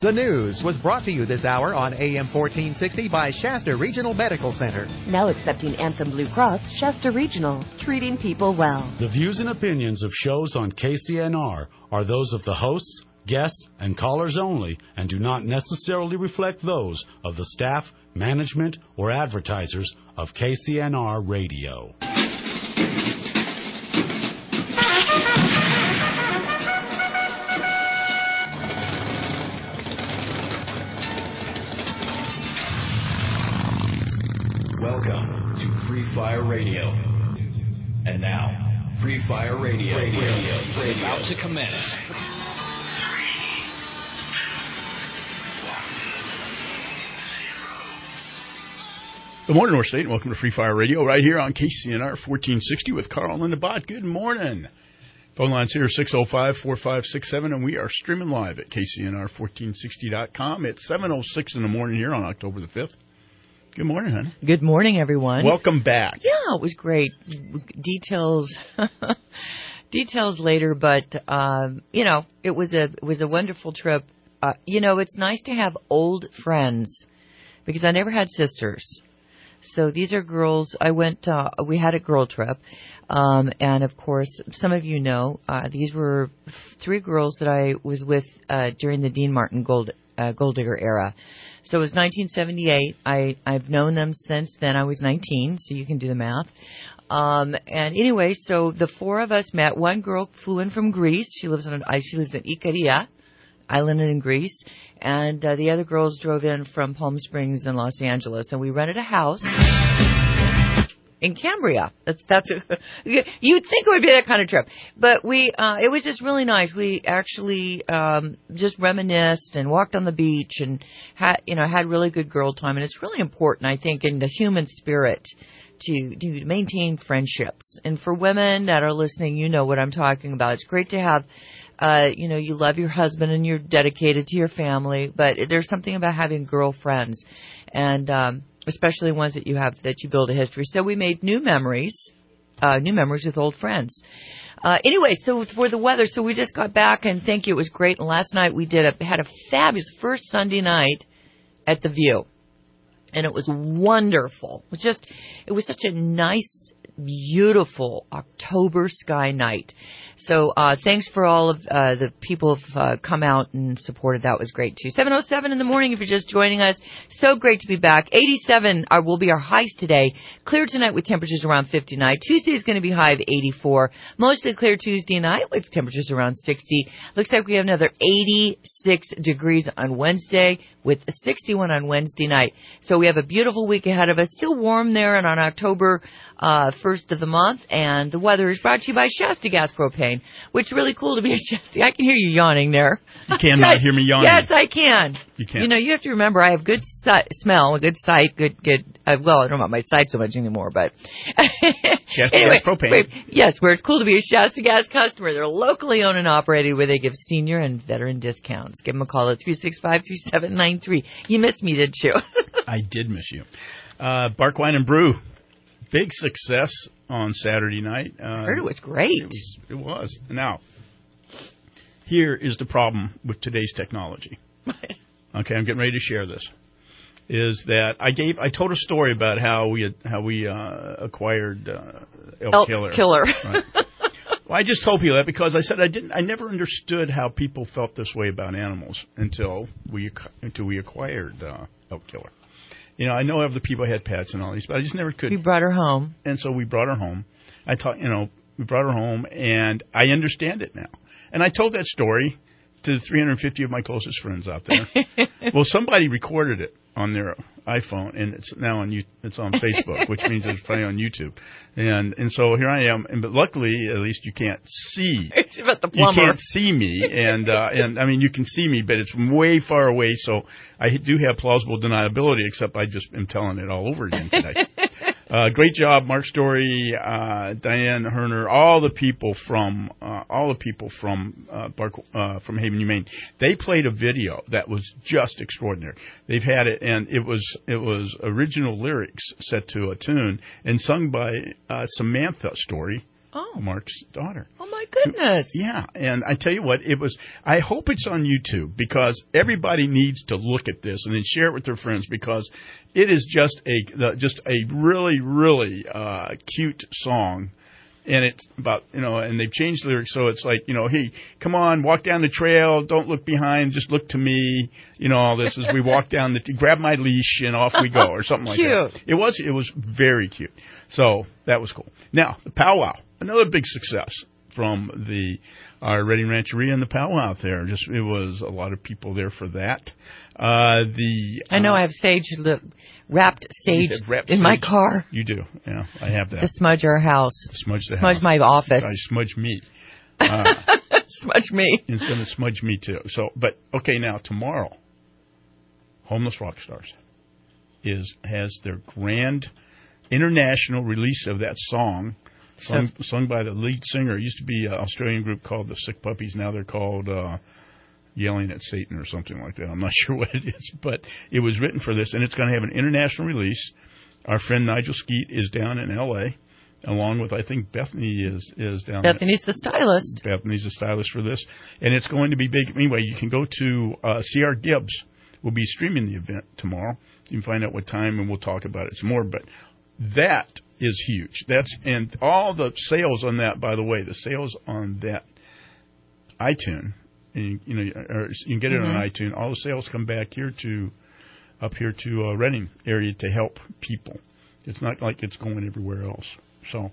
The news was brought to you this hour on AM 1460 by Shasta Regional Medical Center. Now accepting Anthem Blue Cross, Shasta Regional, treating people well. The views and opinions of shows on KCNR are those of the hosts, guests, and callers only, and do not necessarily reflect those of the staff, management, or advertisers of KCNR Radio. Welcome to Free Fire Radio. And now, Free Fire Radio is about to commence. Good morning, North State, and welcome to Free Fire Radio right here on KCNR 1460 with Carl and the Bot. Good morning. Phone lines here 605-4567, and we are streaming live at KCNR1460.com. It's 7:06 in the morning here on October the 5th. Good morning, honey. Good morning, everyone. Welcome back. Yeah, it was great. Details later, but it was a wonderful trip. It's nice to have old friends because I never had sisters. So these are girls. We had a girl trip, and of course, some of you know these were three girls that I was with during the Dean Martin Gold Digger era. So it was 1978. I've known them since then. I was 19, so you can do the math. And anyway, so the four of us met. One girl flew in from Greece. She lives in Ikaria Island in Greece. And the other girls drove in from Palm Springs and Los Angeles. And we rented a house in Cambria. That's you'd think it would be that kind of trip, but it was just really nice. We actually just reminisced and walked on the beach and had really good girl time. And it's really important, I think, in the human spirit to maintain friendships. And for women that are listening, you know what I'm talking about. It's great to have. You love your husband and you're dedicated to your family, but there's something about having girlfriends, and especially ones that you build a history. So we made new memories with old friends. Anyway, so for the weather, so we just got back, and thank you, it was great. And last night we had a fabulous first Sunday night at the View, and it was wonderful. It was such a nice, beautiful October sky night. So thanks for all of the people who've come out and supported. That was great, too. 7:07 in the morning if you're just joining us. So great to be back. 87 will be our highs today. Clear tonight with temperatures around 59. Tuesday is going to be high of 84. Mostly clear Tuesday night with temperatures around 60. Looks like we have another 86 degrees on Wednesday with 61 on Wednesday night. So we have a beautiful week ahead of us. Still warm there and on October 1st of the month. And the weather is brought to you by Shasta Gas Propane, which is really cool to be a Shasta. I can hear you yawning there. You cannot hear me yawning. Yes, I can. You can. You have to remember I have good smell, a good sight, good. Well, I don't know about my sight so much anymore, but Shasta Gas Propane. Yes, where it's cool to be a Shasta Gas customer. They're locally owned and operated, where they give senior and veteran discounts. Give them a call at 365-3793. You missed me, didn't you? I did miss you. Bark Wine and Brew. Big success on Saturday night. I heard it was great. It was. Now, here is the problem with today's technology. Okay, I'm getting ready to share this. Is that I told a story about how we acquired Elk Killer. Right? Well, I just told people that because I said I never understood how people felt this way about animals until we acquired Elk Killer. I know other people had pets and all these, but I just never could. We brought her home. And so we brought her home. We brought her home, and I understand it now. And I told that story to 350 of my closest friends out there. Well, somebody recorded it on their iPhone, and it's now it's on Facebook, which means it's probably on YouTube. And so here I am, but luckily, at least you can't see. It's about the plumber. You can't see me, and I mean you can see me, but it's from way far away. So I do have plausible deniability, except I just am telling it all over again today. Great job, Mark Story, Diane Herner, all the people from Haven Humane. They played a video that was just extraordinary. They've had it, and it was original lyrics set to a tune and sung by Samantha Story. Oh. Mark's daughter. Oh, my goodness. Yeah, and I tell you what, I hope it's on YouTube because everybody needs to look at this and then share it with their friends because it is just a really, really cute song. And it's about, and they've changed the lyrics, so it's like, hey, come on, walk down the trail, don't look behind, just look to me, all this as we walk down grab my leash and off we go, or something like that. It was very cute. So that was cool. Now, the powwow, another big success from our Reading Rancheria and the powwow there. It was a lot of people there for that. I know I have wrapped sage in my car. You do, yeah. I have that. To smudge our house. Smudge my office. I smudge me. Smudge me. It's going to smudge me too. So, but okay, now tomorrow, Homeless Rockstars has their grand international release of that song. Sung by the lead singer. It used to be an Australian group called the Sick Puppies. Now they're called Yelling at Satan or something like that. I'm not sure what it is, but it was written for this, and it's going to have an international release. Our friend Nigel Skeet is down in L.A., along with, I think, Bethany is down there. Bethany's the stylist. Bethany's the stylist for this, and it's going to be big. Anyway, you can go to C.R. Gibbs. Will be streaming the event tomorrow. You can find out what time, and we'll talk about it some more, but that is huge. And all the sales on that, by the way, the sales on that iTunes, and, you can get it on iTunes. All the sales come back up here to Reading area to help people. It's not like it's going everywhere else. So,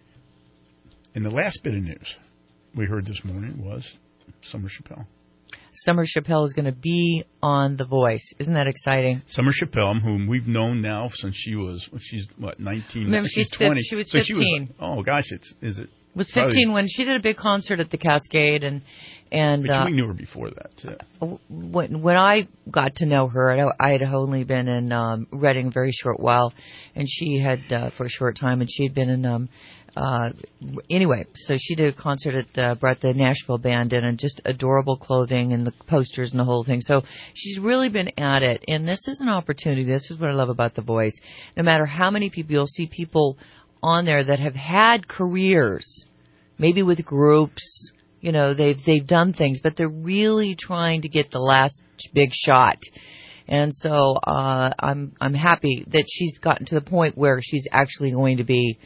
and the last bit of news we heard this morning was Summer Chappelle. Summer Chappelle is going to be on The Voice. Isn't that exciting? Summer Chappelle, whom we've known now since she's what, 19? Remember, she's 20. She was 15. Oh gosh, it was 15 when she did a big concert at the Cascade, and we knew her before that too. When I got to know her, I had only been in Reading a very short while, and she had for a short time, and she had been in. Anyway, so she did a concert brought the Nashville band in, and just adorable clothing and the posters and the whole thing. So she's really been at it, and this is an opportunity. This is what I love about The Voice. No matter how many people, you'll see people on there that have had careers, maybe with groups. They've done things, but they're really trying to get the last big shot. And so I'm happy that she's gotten to the point where she's actually going to be.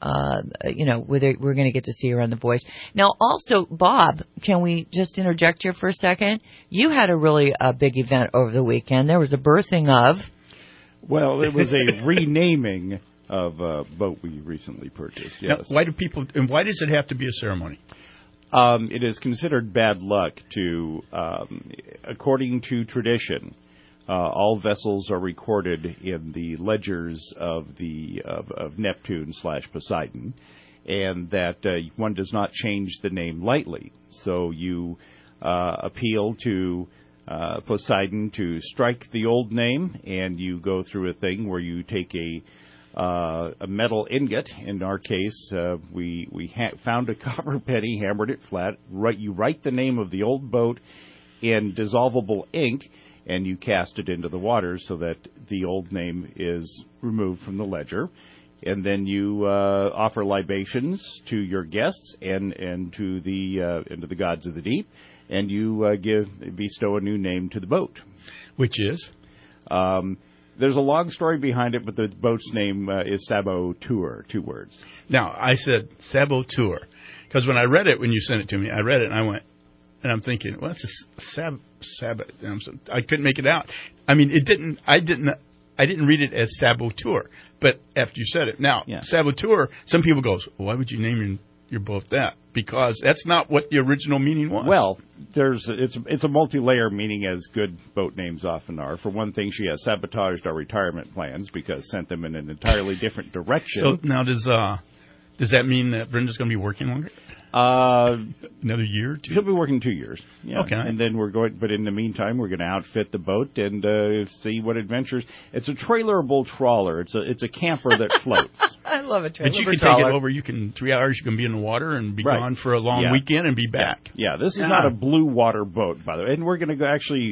We're going to get to see her on The Voice. Now, also, Bob, can we just interject here for a second? You had a really big event over the weekend. There was a birthing of... Well, it was a renaming of a boat we recently purchased, yes. Now, why does it have to be a ceremony? It is considered bad luck to, according to tradition, all vessels are recorded in the ledgers of Neptune / Poseidon, and that one does not change the name lightly. So you appeal to Poseidon to strike the old name, and you go through a thing where you take a metal ingot. In our case, we found a copper penny, hammered it flat. You write the name of the old boat in dissolvable ink, and you cast it into the water so that the old name is removed from the ledger. And then you offer libations to your guests and to the gods of the deep, and you bestow a new name to the boat. Which is? There's a long story behind it, but the boat's name is Saboteur, 2 words. Now, I said Saboteur, because when I read it, when you sent it to me, I read it and I went, and I'm thinking, well, that's a Sabbath. I couldn't make it out. I mean, I didn't read it as Saboteur, but after you said it. Now, yeah. Saboteur, some people go, well, why would you name your boat that? Because that's not what the original meaning was. Well, it's a multi-layer meaning, as good boat names often are. For one thing, she has sabotaged our retirement plans because sent them in an entirely different direction. So now does that mean that Brenda's going to be working longer? Another year or 2? She'll be working 2 years. Yeah. Okay. And then but in the meantime, we're going to outfit the boat and see what adventures. It's a trailerable trawler. It's a camper that floats. I love a trailerable trawler. But you can take it over. 3 hours. You can be in the water and be gone for a long weekend and be back. Yeah. This is not a blue water boat, by the way. And we're going to actually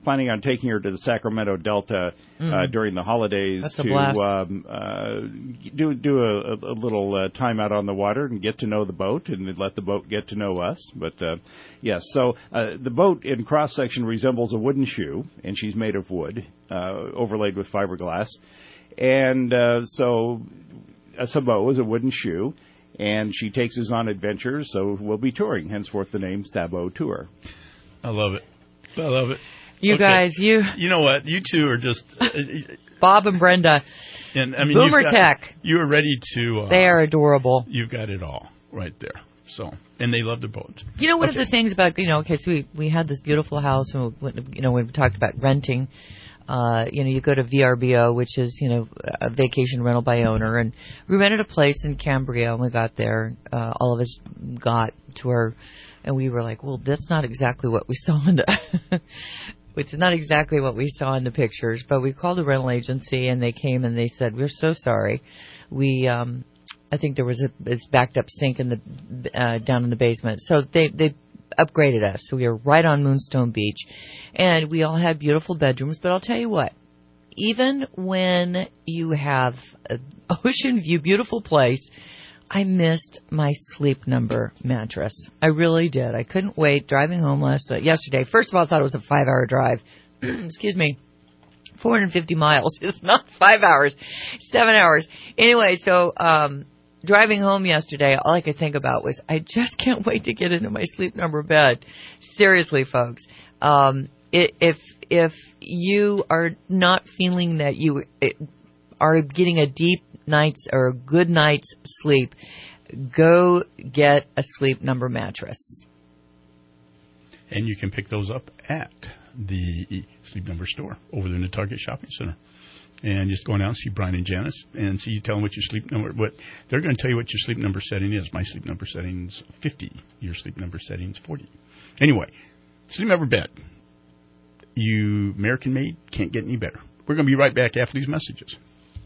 planning on taking her to the Sacramento Delta during the holidays. That's a blast. Do a little time out on the water and get to know the boat and let the boat get to know us. But yes, so the boat in cross section resembles a wooden shoe, and she's made of wood, overlaid with fiberglass, and so a sabot is a wooden shoe. And she takes us on adventures, so we'll be touring, henceforth the name Sabot Tour. I love it. I love it. You guys, you know what? You two are just... Bob and Brenda. And I mean, Boomer Tech. You are ready to... they are adorable. You've got it all right there. So, and they love the boats. You know, one of the things about, so we had this beautiful house, and, we talked about renting. You go to VRBO, which is, a vacation rental by owner, and we rented a place in Cambria, and we got there. All of us got to her, and we were like, well, that's not exactly what we saw it's not exactly what we saw in the pictures, but we called the rental agency, and they came and they said, we're so sorry. We, I think there was this backed up sink in the, down in the basement. So they upgraded us. So we were right on Moonstone Beach, and we all had beautiful bedrooms. But I'll tell you what, even when you have an ocean view, beautiful place, I missed my Sleep Number mattress. I really did. I couldn't wait driving home yesterday. First of all, I thought it was a 5-hour drive. Excuse me. 450 miles. It's not 5 hours, 7 hours. Anyway, so driving home yesterday, all I could think about was, I just can't wait to get into my Sleep Number bed. Seriously, folks. If you are not feeling that you are getting a deep night's or a good night's sleep, go get a Sleep Number mattress. And you can pick those up at the Sleep Number store over there in the Target Shopping Center. And just go on out and see Brian and Janice and tell them what your sleep number, what they're going to tell you what your sleep number setting is. My sleep number setting is 50. Your sleep number setting is 40. Anyway, Sleep Number bed. You American made, can't get any better. We're going to be right back after these messages.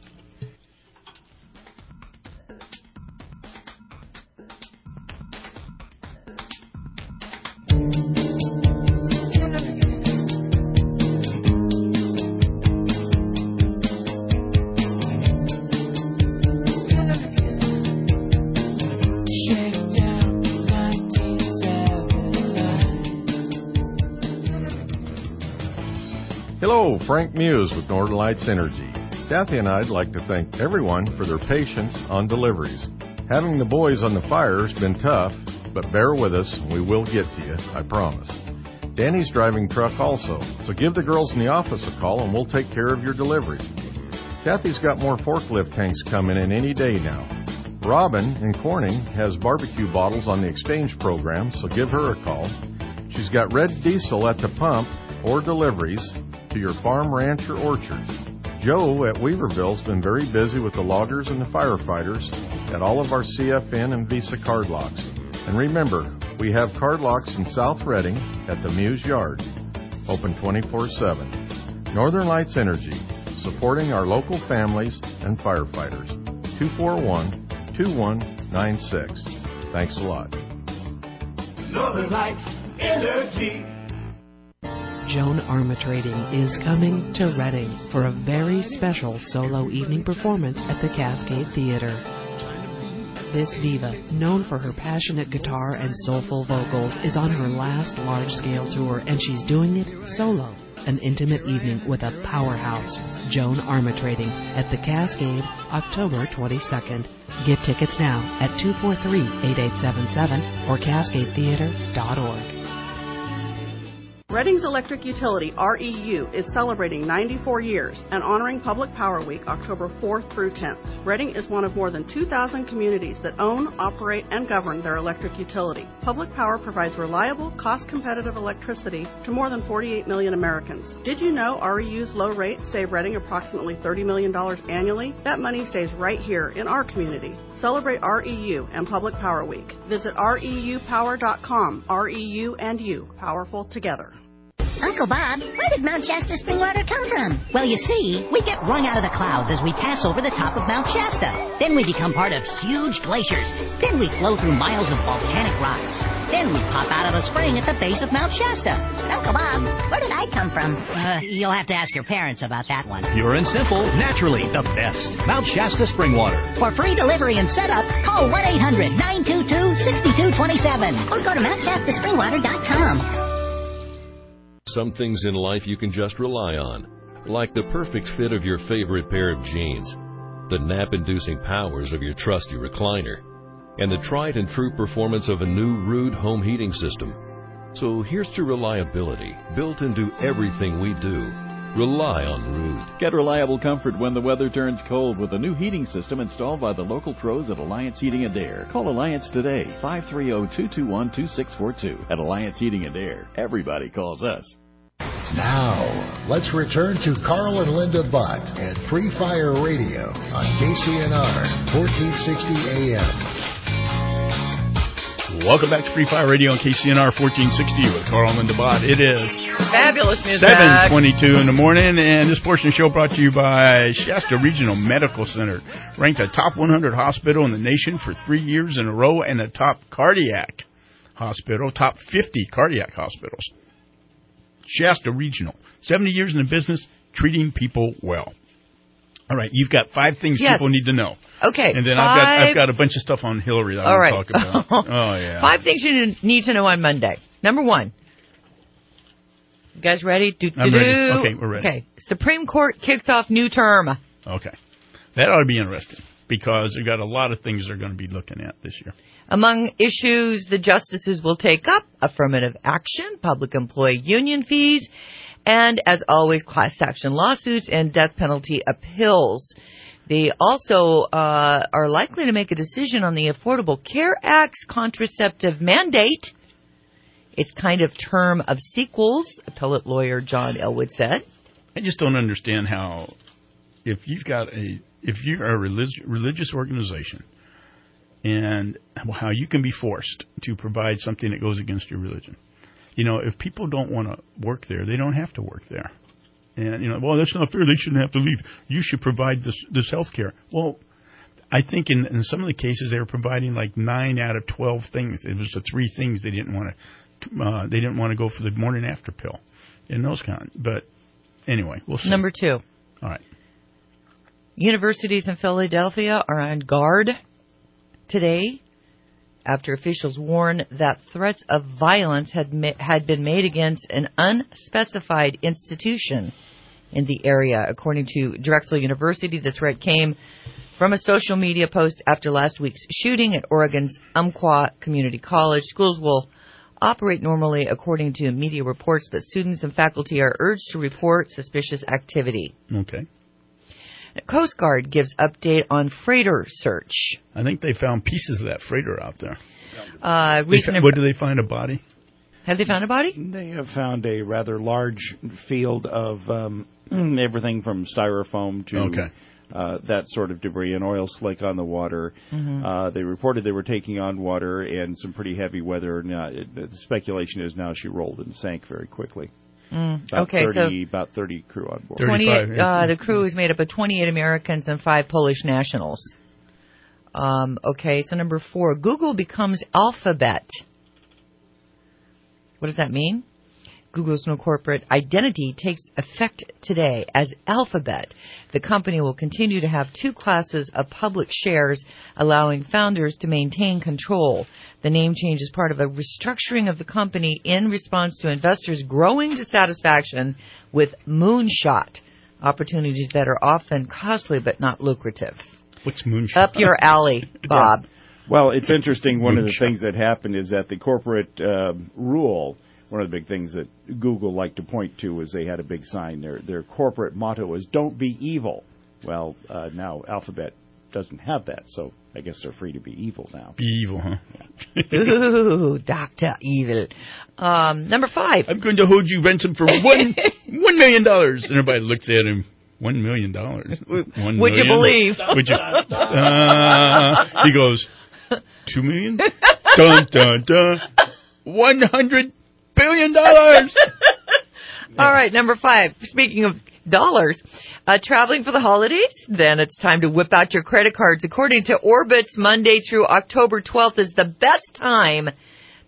Hello, Frank Muse with Northern Lights Energy. Kathy and I'd like to thank everyone for their patience on deliveries. Having the boys on the fire has been tough, but bear with us, we will get to you, I promise. Danny's driving truck also, so give the girls in the office a call and we'll take care of your deliveries. Kathy's got more forklift tanks coming in any day now. Robin in Corning has barbecue bottles on the exchange program, so give her a call. She's got red diesel at the pump or deliveries to your farm, ranch, or orchards. Joe at Weaverville's been very busy with the loggers and the firefighters at all of our CFN and Visa card locks. And remember, we have card locks in South Reading at the Muse Yard, open 24/7. Northern Lights Energy, supporting our local families and firefighters. 241-2196. Thanks a lot. Northern Lights Energy. Joan Armatrading is coming to Reading for a very special solo evening performance at the Cascade Theater. This diva, known for her passionate guitar and soulful vocals, is on her last large-scale tour, and she's doing it solo. An intimate evening with a powerhouse, Joan Armatrading, at the Cascade, October 22nd. Get tickets now at 243-8877 or cascadetheater.org. Reading's Electric Utility, REU, is celebrating 94 years and honoring Public Power Week October 4th through 10th. Reading is one of more than 2,000 communities that own, operate, and govern their electric utility. Public Power provides reliable, cost-competitive electricity to more than 48 million Americans. Did you know REU's low rates save Reading approximately $30 million annually? That money stays right here in our community. Celebrate REU and Public Power Week. Visit REUpower.com. REU and you, powerful together. Uncle Bob, where did Mount Shasta spring water come from? Well, you see, we get wrung out of the clouds as we pass over the top of Mount Shasta. Then we become part of huge glaciers. Then we flow through miles of volcanic rocks. Then we pop out of a spring at the base of Mount Shasta. Uncle Bob, where did I come from? You'll have to ask your parents about that one. Pure and simple, naturally the best. Mount Shasta Spring Water. For free delivery and setup, call 1-800-922-6227 or go to MountShastaSpringwater.com. Some things in life you can just rely on, like the perfect fit of your favorite pair of jeans, the nap-inducing powers of your trusty recliner, and the tried and true performance of a new Ruud home heating system. So here's to reliability built into everything we do. Rely on Ruud. Get reliable comfort when the weather turns cold with a new heating system installed by the local pros at Alliance Heating and Air. Call Alliance today, 530-221-2642. At Alliance Heating and Air, everybody calls us. Now, let's return to Carl and Linda Butt and Free Fire Radio on KCNR 1460 AM. Welcome back to Free Fire Radio on KCNR 1460 with Carl and Linda Butt. It is fabulous music. 7:22 in the morning, and this portion of the show brought to you by Shasta Regional Medical Center, ranked a top 100 hospital in the nation for 3 years in a row, and a top cardiac hospital, top 50 cardiac hospitals. Shasta Regional, 70 years in the business, treating people well. All right, you've got 5 things people need to know. Okay. And then I've got a bunch of stuff on Hillary that I want to talk about. Oh, yeah. 5 things you need to know on Monday. Number 1. You guys ready? I'm ready. Okay, we're ready. Okay. Supreme Court kicks off new term. Okay. That ought to be interesting because we've got a lot of things they're going to be looking at this year. Among issues the justices will take up, affirmative action, public employee union fees, and, as always, class action lawsuits and death penalty appeals. They also are likely to make a decision on the Affordable Care Act's contraceptive mandate. It's kind of term of sequels, appellate lawyer John Elwood said. I just don't understand how, if you're a religious organization, and how you can be forced to provide something that goes against your religion. You know, if people don't want to work there, they don't have to work there. And, well, that's not fair. They shouldn't have to leave. You should provide this health care. Well, I think in some of the cases they were providing like 9 out of 12 things. It was the 3 things they didn't want to go for the morning after pill and those kind. But anyway, we'll see. Number 2. All right. Universities in Philadelphia are on guard today after officials warned that threats of violence had been made against an unspecified institution in the area. According to Drexel University, the threat came from a social media post after last week's shooting at Oregon's Umpqua Community College. Schools will operate normally according to media reports, but students and faculty are urged to report suspicious activity. Okay. Coast Guard gives update on freighter search. I think they found pieces of that freighter out there. What did they find, a body? Have they found a body? They have found a rather large field of everything from styrofoam to that sort of debris, an oil slick on the water. Mm-hmm. They reported they were taking on water and some pretty heavy weather. Now, the speculation is now she rolled and sank very quickly. About 30 crew on board. 28, the crew is made up of 28 Americans and 5 Polish nationals. So number 4, Google becomes Alphabet. What does that mean? Google's new corporate identity takes effect today as Alphabet. The company will continue to have 2 classes of public shares, allowing founders to maintain control. The name change is part of a restructuring of the company in response to investors' growing dissatisfaction with moonshot opportunities that are often costly but not lucrative. What's moonshot? Up your alley, Bob. Yeah. Well, it's interesting. One of the things that happened is that the corporate rule, one of the big things that Google liked to point to was they had a big sign. Their corporate motto was "Don't be evil." Well, now Alphabet doesn't have that, so I guess they're free to be evil now. Be evil, huh? Yeah. Ooh, Dr. Evil. Number 5. I'm going to hold you ransom for $1 million. And everybody looks at him. $1 million. Would you believe? Would you? He goes, $2 million? Dun, dun, dun. $100 billion. All right, number 5. Speaking of dollars, traveling for the holidays, then it's time to whip out your credit cards. According to Orbitz, Monday through October 12th is the best time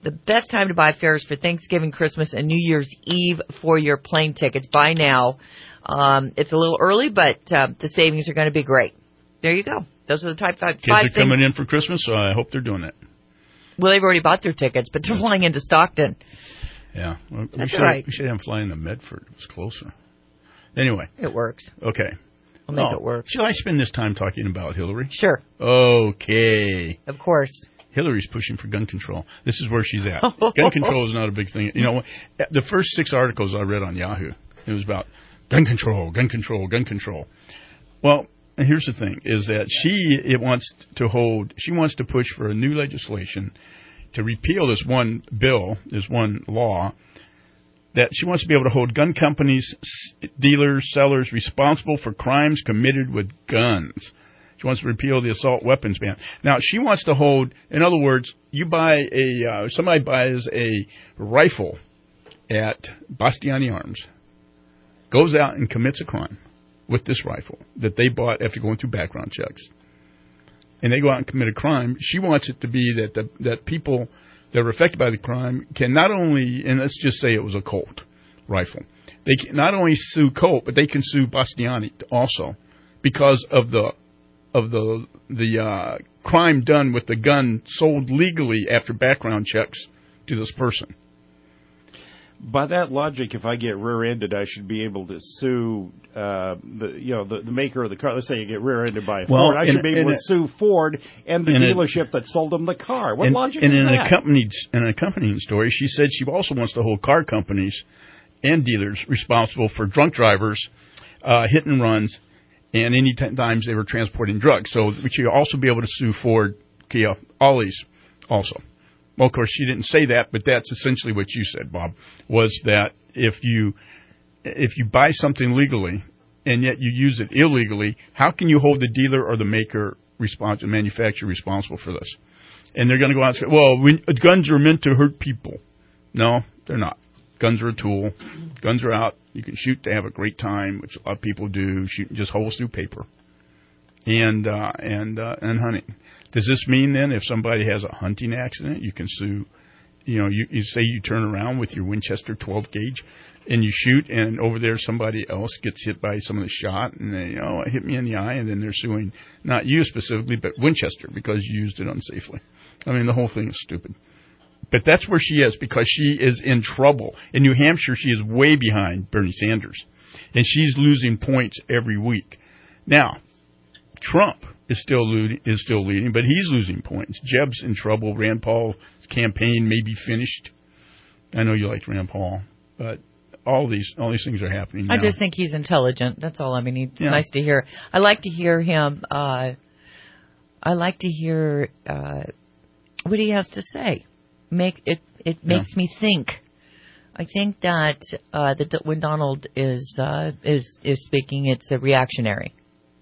The best time to buy fares for Thanksgiving, Christmas, and New Year's Eve for your plane tickets. Buy now. It's a little early, but the savings are going to be great. There you go. Those are the type 5 Kids are things. coming in for Christmas, so I hope they're doing that. Well, they've already bought their tickets, but they're flying into Stockton. Yeah. Well, That's right. We should have them flying to Medford. It was closer. Anyway. It works. Okay. I'll make it work. Shall I spend this time talking about Hillary? Sure. Okay. Of course. Hillary's pushing for gun control. This is where she's at. Gun control is not a big thing. You know, the first 6 articles I read on Yahoo, it was about gun control, gun control, gun control. Well, and here's the thing, is that she wants to push for a new legislation to repeal this one bill, this one law, that she wants to be able to hold gun companies, dealers, sellers responsible for crimes committed with guns. She wants to repeal the assault weapons ban. Now, she wants to hold, in other words, somebody buys a rifle at Bastiani Arms, goes out and commits a crime with this rifle that they bought after going through background checks, and they go out and commit a crime. She wants it to be that people that are affected by the crime can not only, and let's just say it was a Colt rifle, they can not only sue Colt, but they can sue Bastiani also because of the crime done with the gun sold legally after background checks to this person. By that logic, if I get rear-ended, I should be able to sue the maker of the car. Let's say you get rear-ended by a Ford. I should be able to sue Ford and the dealership that sold them the car. What logic is that? In an accompanying story, she said she also wants to hold car companies and dealers responsible for drunk drivers, hit and runs, and any times they were transporting drugs. So we should also be able to sue Ford, Kia, all these also. Well, of course, she didn't say that, but that's essentially what you said, Bob, was that if you buy something legally and yet you use it illegally, how can you hold the dealer or the maker the manufacturer responsible for this? And they're going to go out and say, well, guns are meant to hurt people. No, they're not. Guns are a tool. Guns are out. You can shoot to have a great time, which a lot of people do, shooting just holes through paper. And hunting. Does this mean then if somebody has a hunting accident, you can sue? You know, you say you turn around with your Winchester 12 gauge and you shoot, and over there somebody else gets hit by some of the shot, and they it hit me in the eye, and then they're suing not you specifically, but Winchester because you used it unsafely. I mean, the whole thing is stupid. But that's where she is because she is in trouble. In New Hampshire, she is way behind Bernie Sanders, and she's losing points every week. Now, Trump is still leading, but he's losing points. Jeb's in trouble. Rand Paul's campaign may be finished. I know you liked Rand Paul, but all these things are happening now. I just think he's intelligent. That's all. I mean, it's nice to hear. I like to hear him. I like to hear what he has to say. It makes me think. I think that when Donald is speaking, it's a reactionary.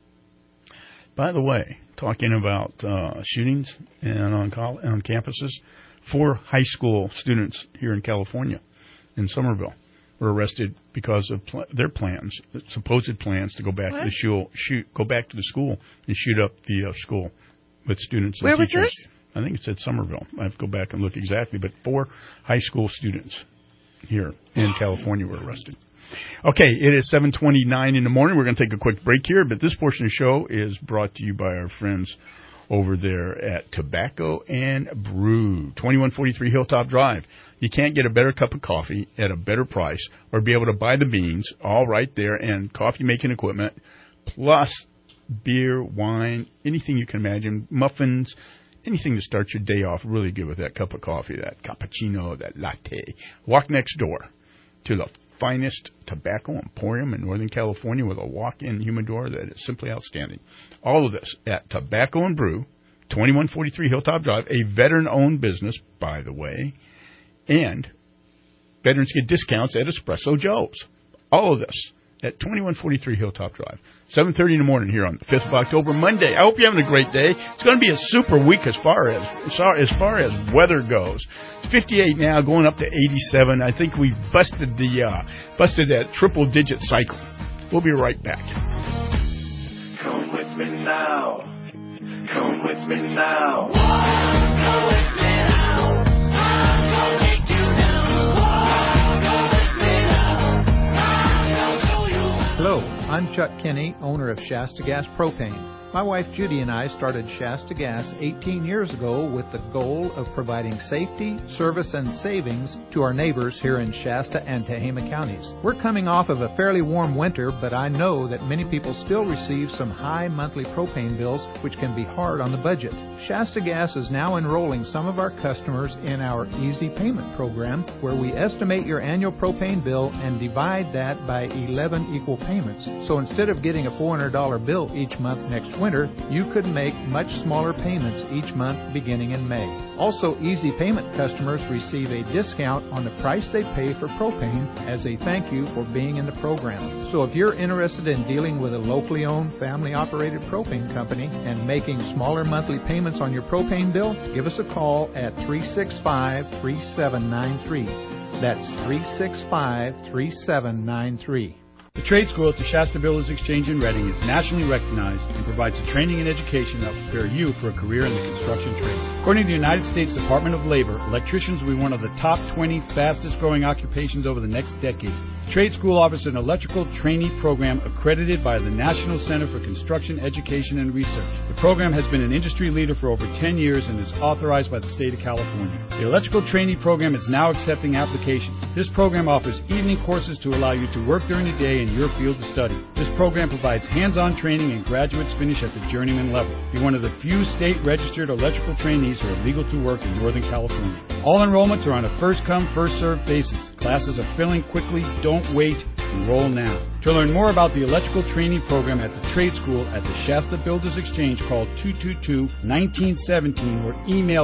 By the way, talking about shootings and on campuses, 4 high school students here in California, in Somerville, were arrested because of their plans, supposed plans to go back to the school and shoot up the school with students and teachers. Where was this? I think it said Somerville. I have to go back and look exactly, but 4 high school students here in California were arrested. Okay, it is 7:29 in the morning. We're going to take a quick break here, but this portion of the show is brought to you by our friends over there at Tobacco and Brew, 2143 Hilltop Drive. You can't get a better cup of coffee at a better price or be able to buy the beans all right there and coffee-making equipment, plus beer, wine, anything you can imagine, muffins, anything to start your day off really good with that cup of coffee, that cappuccino, that latte. Walk next door to the finest tobacco emporium in Northern California with a walk-in humidor that is simply outstanding. All of this at Tobacco and Brew, 2143 Hilltop Drive, a veteran-owned business, by the way, and veterans get discounts at Espresso Joe's. All of this at 2143 Hilltop Drive, 7:30 in the morning here on the 5th of October, Monday. I hope you're having a great day. It's going to be a super week as far as weather goes. It's 58 now, going up to 87. I think we busted that triple-digit cycle. We'll be right back. Come with me now. Come with me now. Come with me now. Hello, I'm Chuck Kinney, owner of Shasta Gas Propane. My wife Judy and I started Shasta Gas 18 years ago with the goal of providing safety, service, and savings to our neighbors here in Shasta and Tehama counties. We're coming off of a fairly warm winter, but I know that many people still receive some high monthly propane bills, which can be hard on the budget. Shasta Gas is now enrolling some of our customers in our Easy Payment program, where we estimate your annual propane bill and divide that by 11 equal payments. So instead of getting a $400 bill each month next winter, you could make much smaller payments each month beginning in May. Also, Easy Payment customers receive a discount on the price they pay for propane as a thank you for being in the program. So if you're interested in dealing with a locally owned, family-operated propane company and making smaller monthly payments on your propane bill, give us a call at 365-3793. That's 365-3793. The trade school at the Shasta Builders Exchange in Reading is nationally recognized and provides the training and education that will prepare you for a career in the construction trades. According to the United States Department of Labor, electricians will be one of the top 20 fastest-growing occupations over the next decade. The trade school offers an electrical trainee program accredited by the National Center for Construction Education and Research. The program has been an industry leader for over 10 years and is authorized by the state of California. The electrical trainee program is now accepting applications. This program offers evening courses to allow you to work during the day in your field of study. This program provides hands-on training and graduates finish at the journeyman level. Be one of the few state-registered electrical trainees who are legal to work in Northern California. All enrollments are on a first-come, first-served basis. Classes are filling quickly. Don't wait. Enroll now. To learn more about the electrical training program at the trade school at the Shasta Builders Exchange, call 222-1917 or email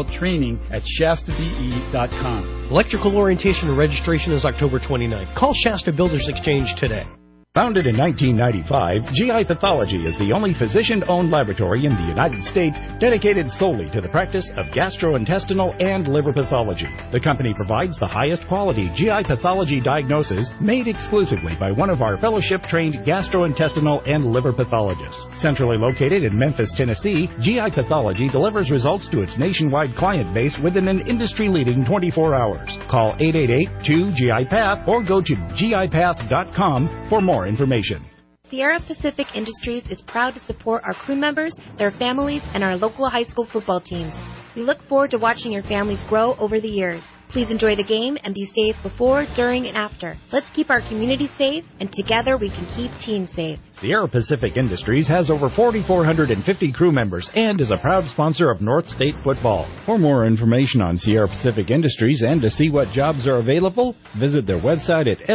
training@shastade.com. Electrical orientation and registration is October 29th. Call Shasta Builders Exchange today. Founded in 1995, GI Pathology is the only physician-owned laboratory in the United States dedicated solely to the practice of gastrointestinal and liver pathology. The company provides the highest quality GI pathology diagnosis made exclusively by one of our fellowship-trained gastrointestinal and liver pathologists. Centrally located in Memphis, Tennessee, GI Pathology delivers results to its nationwide client base within an industry-leading 24 hours. Call 888-2-GI-PATH or go to gipath.com for more information. Sierra Pacific Industries is proud to support our crew members, their families, and our local high school football team. We look forward to watching your families grow over the years. Please enjoy the game and be safe before, during, and after. Let's keep our community safe, and together we can keep teams safe. Sierra Pacific Industries has over 4,450 crew members and is a proud sponsor of North State football. For more information on Sierra Pacific Industries and to see what jobs are available, visit their website at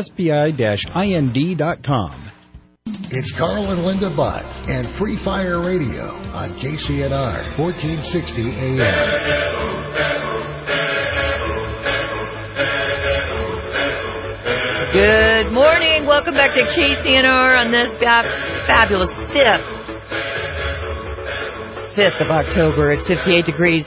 spi-ind.com. It's Carl and Linda Butt and Free Fire Radio on KCNR 1460 AM. Good morning. Welcome back to KCNR on this fabulous 5th of October. It's 58 degrees.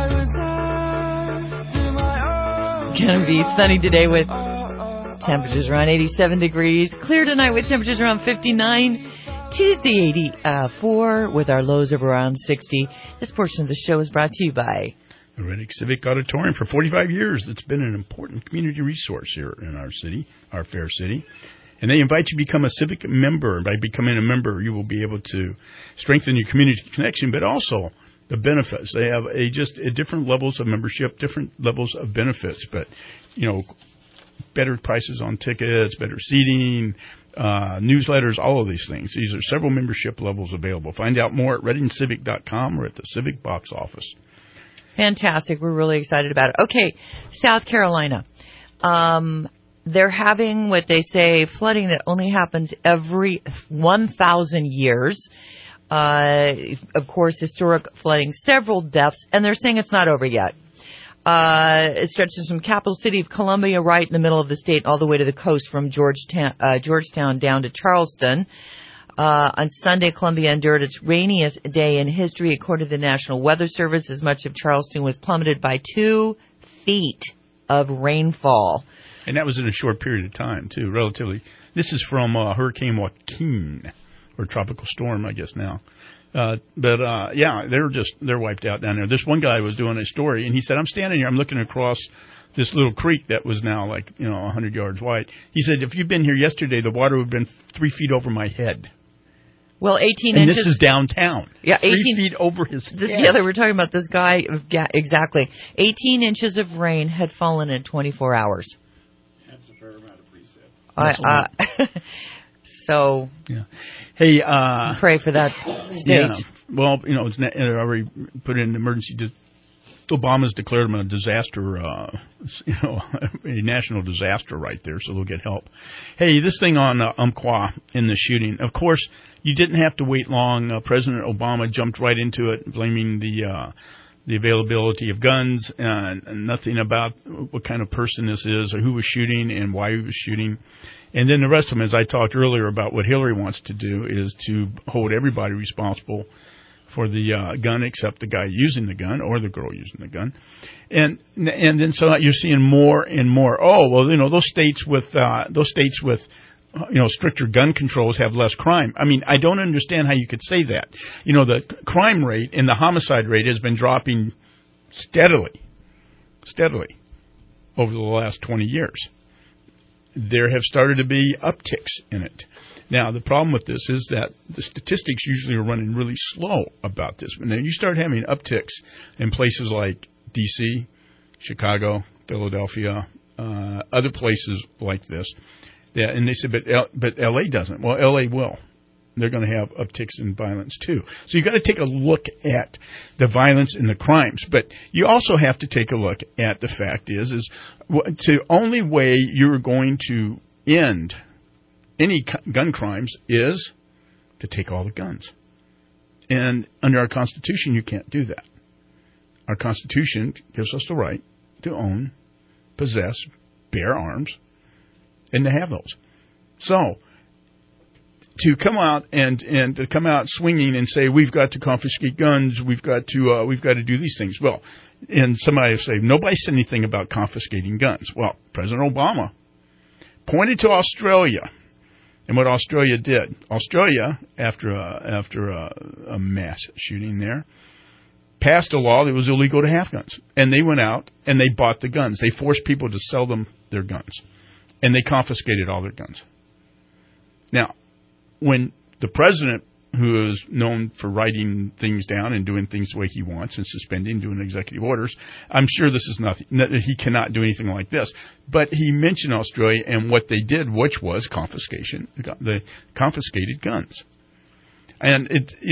Going to be sunny today with temperatures around 87 degrees. Clear tonight with temperatures around 59. Tuesday 84 with our lows of around 60. This portion of the show is brought to you by the Reading Civic Auditorium. For 45 years, it's been an important community resource here in our city, our fair city. And they invite you to become a civic member. By becoming a member, you will be able to strengthen your community connection, but also the benefits. They have different levels of membership, different levels of benefits, but, better prices on tickets, better seating, newsletters, all of these things. These are several membership levels available. Find out more at readingcivic.com or at the Civic Box office. Fantastic. We're really excited about it. Okay, South Carolina. They're having what they say flooding that only happens every 1,000 years. Of course, historic flooding, several deaths, and they're saying it's not over yet. It stretches from capital city of Columbia right in the middle of the state all the way to the coast from Georgetown down to Charleston. On Sunday, Columbia endured its rainiest day in history. According to the National Weather Service, as much of Charleston was plummeted by 2 feet of rainfall. And that was in a short period of time, too, relatively. This is from Hurricane Joaquin, or tropical storm, I guess now. They're wiped out down there. This one guy was doing a story, and he said, I'm standing here, I'm looking across this little creek that was now 100 yards wide. He said, if you'd been here yesterday, the water would have been 3 feet over my head. Well, 18 and inches. This is downtown. Yeah, 3 feet over his head. Yeah, they were talking about this guy. Exactly. 18 inches of rain had fallen in 24 hours. That's a fair amount of precip. So, yeah. Hey, pray for that state. Yeah. Well, it's already put in emergency. Obama's declared him a disaster, a national disaster right there, so they'll get help. Hey, this thing on Umpqua in the shooting. Of course, you didn't have to wait long. President Obama jumped right into it, blaming the availability of guns and nothing about what kind of person this is or who was shooting and why he was shooting. And then the rest of them, as I talked earlier about what Hillary wants to do, is to hold everybody responsible for the gun except the guy using the gun or the girl using the gun. And then so you're seeing more and more. Oh, well, those states with stricter gun controls have less crime. I mean, I don't understand how you could say that. The crime rate and the homicide rate has been dropping steadily over the last 20 years. There have started to be upticks in it. Now, the problem with this is that the statistics usually are running really slow about this. But then you start having upticks in places like D.C., Chicago, Philadelphia, other places like this. Yeah, and they said, but L.A. doesn't. Well, L.A. will. They're going to have upticks in violence, too. So you've got to take a look at the violence and the crimes. But you also have to take a look at the fact is the only way you're going to end any gun crimes is to take all the guns. And under our Constitution, you can't do that. Our Constitution gives us the right to own, possess, bear arms, and to have those. So to come out and to come out swinging and say we've got to confiscate guns, we've got to do these things. Well, and somebody will say nobody said anything about confiscating guns. Well, President Obama pointed to Australia and what Australia did. Australia, after a mass shooting there, passed a law that it was illegal to have guns, and they went out and they bought the guns. They forced people to sell them their guns, and they confiscated all their guns. Now, when the president, who is known for writing things down and doing things the way he wants and suspending, doing executive orders, I'm sure this is nothing. He cannot do anything like this. But he mentioned Australia and what they did, which was confiscation. They confiscated guns. And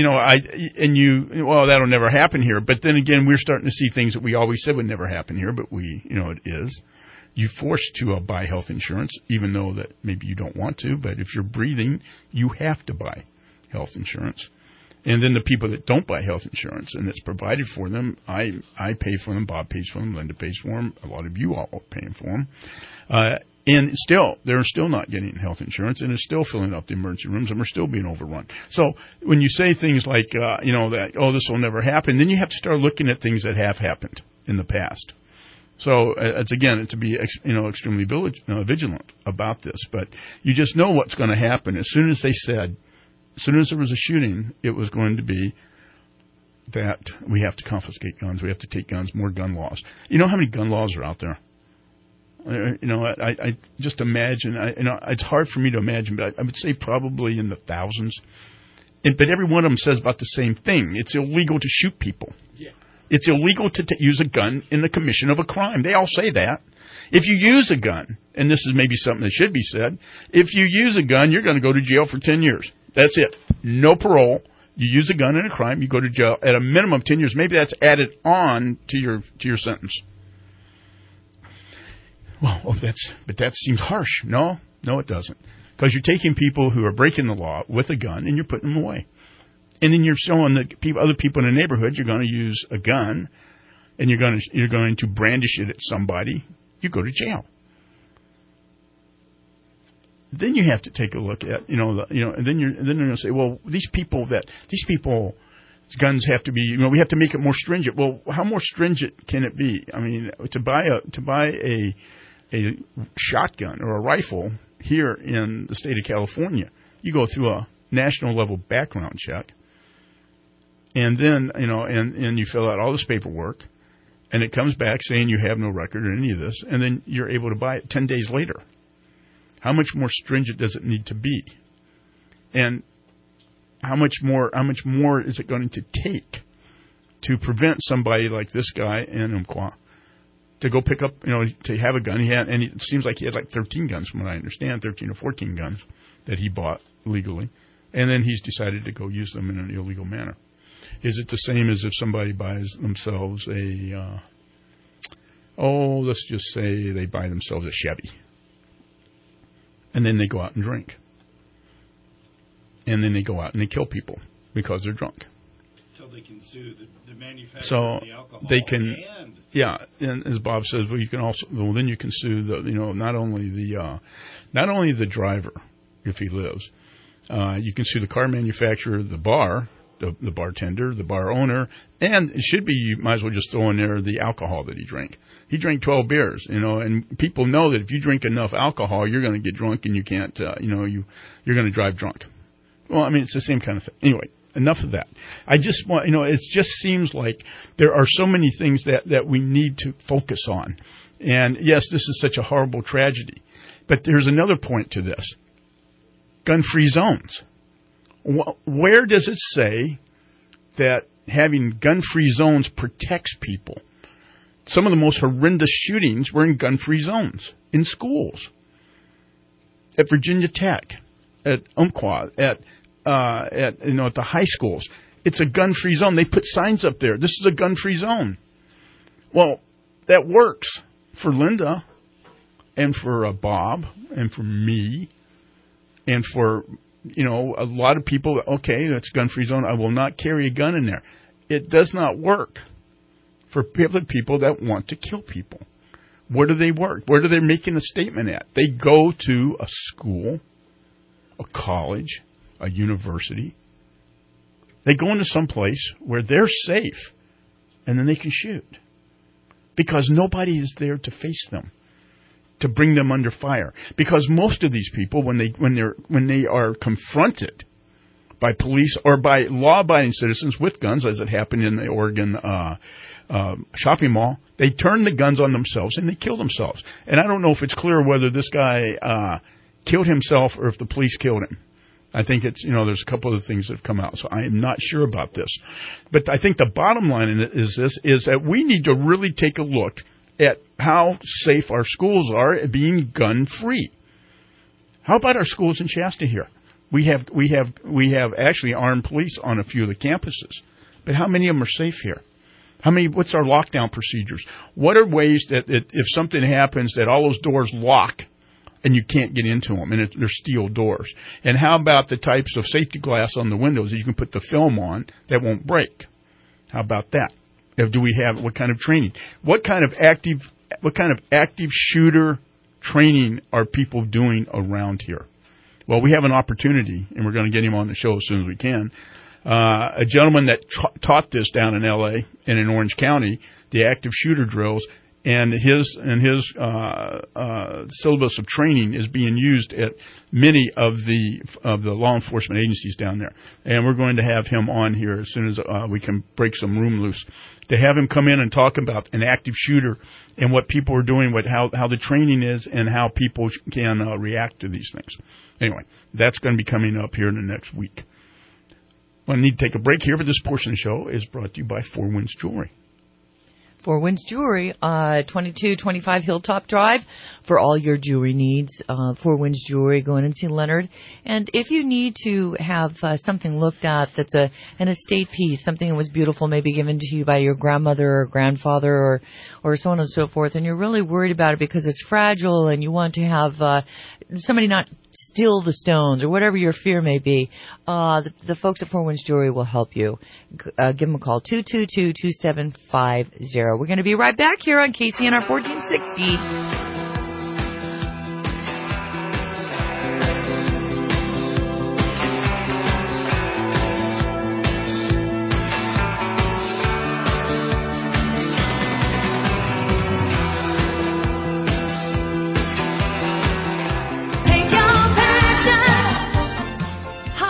that'll never happen here. But then again, we're starting to see things that we always said would never happen here, but it is. You're forced to buy health insurance, even though that maybe you don't want to. But if you're breathing, you have to buy health insurance. And then the people that don't buy health insurance and it's provided for them, I pay for them, Bob pays for them, Linda pays for them, a lot of you all are paying for them. And still, they're still not getting health insurance, and it's still filling up the emergency rooms, and we're still being overrun. So when you say things like, this will never happen, then you have to start looking at things that have happened in the past. So it's to be extremely vigilant about this. But you just know what's going to happen. As soon as there was a shooting, it was going to be that we have to confiscate guns, we have to take guns, more gun laws. You know how many gun laws are out there? I just imagine. It's hard for me to imagine, but I would say probably in the thousands. But every one of them says about the same thing. It's illegal to shoot people. Yeah. It's illegal to use a gun in the commission of a crime. They all say that. If you use a gun, and this is maybe something that should be said, if you use a gun, you're going to go to jail for 10 years. That's it. No parole. You use a gun in a crime, you go to jail at a minimum of 10 years. Maybe that's added on to your sentence. Well, but that seems harsh. No, it doesn't. Because you're taking people who are breaking the law with a gun and you're putting them away. And then you're showing the other people in the neighborhood you're going to use a gun and you're going to brandish it at somebody. You go to jail. Then you have to take a look at, and then you're going to say, well, these people's guns have to be, we have to make it more stringent. Well, how more stringent can it be? I mean, to buy a shotgun or a rifle here in the state of California, you go through a national level background check, and then and you fill out all this paperwork, and it comes back saying you have no record or any of this, and then you're able to buy it 10 days later. How much more stringent does it need to be? And how much more is it going to take to prevent somebody like this guy in Umpqua to go pick up, to have a gun? It seems like he had like 13 guns, from what I understand, 13 or 14 guns that he bought legally, and then he's decided to go use them in an illegal manner. Is it the same as if somebody buys themselves let's just say they buy themselves a Chevy, and then they go out and drink, and then they go out and they kill people because they're drunk? So they can sue the manufacturer of the alcohol. They can, and as Bob says, you can also, then you can sue not only the driver if he lives, you can sue the car manufacturer, the bar, the bartender, the bar owner, and it should be, you might as well just throw in there the alcohol that he drank. He drank 12 beers, and people know that if you drink enough alcohol, you're going to get drunk and you can't, you're going to drive drunk. Well, I mean, it's the same kind of thing. Anyway, enough of that. I just want, it just seems like there are so many things that we need to focus on. And yes, this is such a horrible tragedy. But there's another point to this. Gun-free zones. Where does it say that having gun-free zones protects people? Some of the most horrendous shootings were in gun-free zones, in schools, at Virginia Tech, at Umpqua, at the high schools. It's a gun-free zone. They put signs up there. This is a gun-free zone. Well, that works for Linda and for Bob and for me and for, a lot of people. Okay, that's gun-free zone. I will not carry a gun in there. It does not work for people that want to kill people. Where do they work? Where are they making a statement at? They go to a school, a college, a university. They go into some place where they're safe, and then they can shoot. Because nobody is there to face them, to bring them under fire. Because most of these people, when they are confronted by police or by law-abiding citizens with guns, as it happened in the Oregon shopping mall, they turn the guns on themselves and they kill themselves. And I don't know if it's clear whether this guy killed himself or if the police killed him. I think it's, there's a couple of things that have come out, so I am not sure about this. But I think the bottom line in it is that we need to really take a look at how safe our schools are at being gun-free. How about our schools in Shasta here? We have actually armed police on a few of the campuses, but how many of them are safe here? What's our lockdown procedures? What are ways that if something happens that all those doors lock and you can't get into them, and they're steel doors? And how about the types of safety glass on the windows that you can put the film on that won't break? How about that? Do we have, what kind of training? What kind of active shooter training are people doing around here? Well, we have an opportunity, and we're going to get him on the show as soon as we can. A gentleman that taught this down in L.A. and in Orange County, the active shooter drills, and his syllabus of training is being used at many of the law enforcement agencies down there. And we're going to have him on here as soon as we can break some room loose, to have him come in and talk about an active shooter and what people are doing, how the training is, and how people can react to these things. Anyway, that's going to be coming up here in the next week. Well, I need to take a break here, but this portion of the show is brought to you by Four Winds Jewelry. Four Winds Jewelry, 2225 Hilltop Drive, for all your jewelry needs. Four Winds Jewelry, go in and see Leonard. And if you need to have something looked at that's an estate piece, something that was beautiful, maybe given to you by your grandmother or grandfather or so on and so forth, and you're really worried about it because it's fragile and you want to have somebody not steal the stones or whatever your fear may be, the folks at Four Winds Jewelry will help you. Give them a call, 222-2750. We're going to be right back here on KCNR 1460.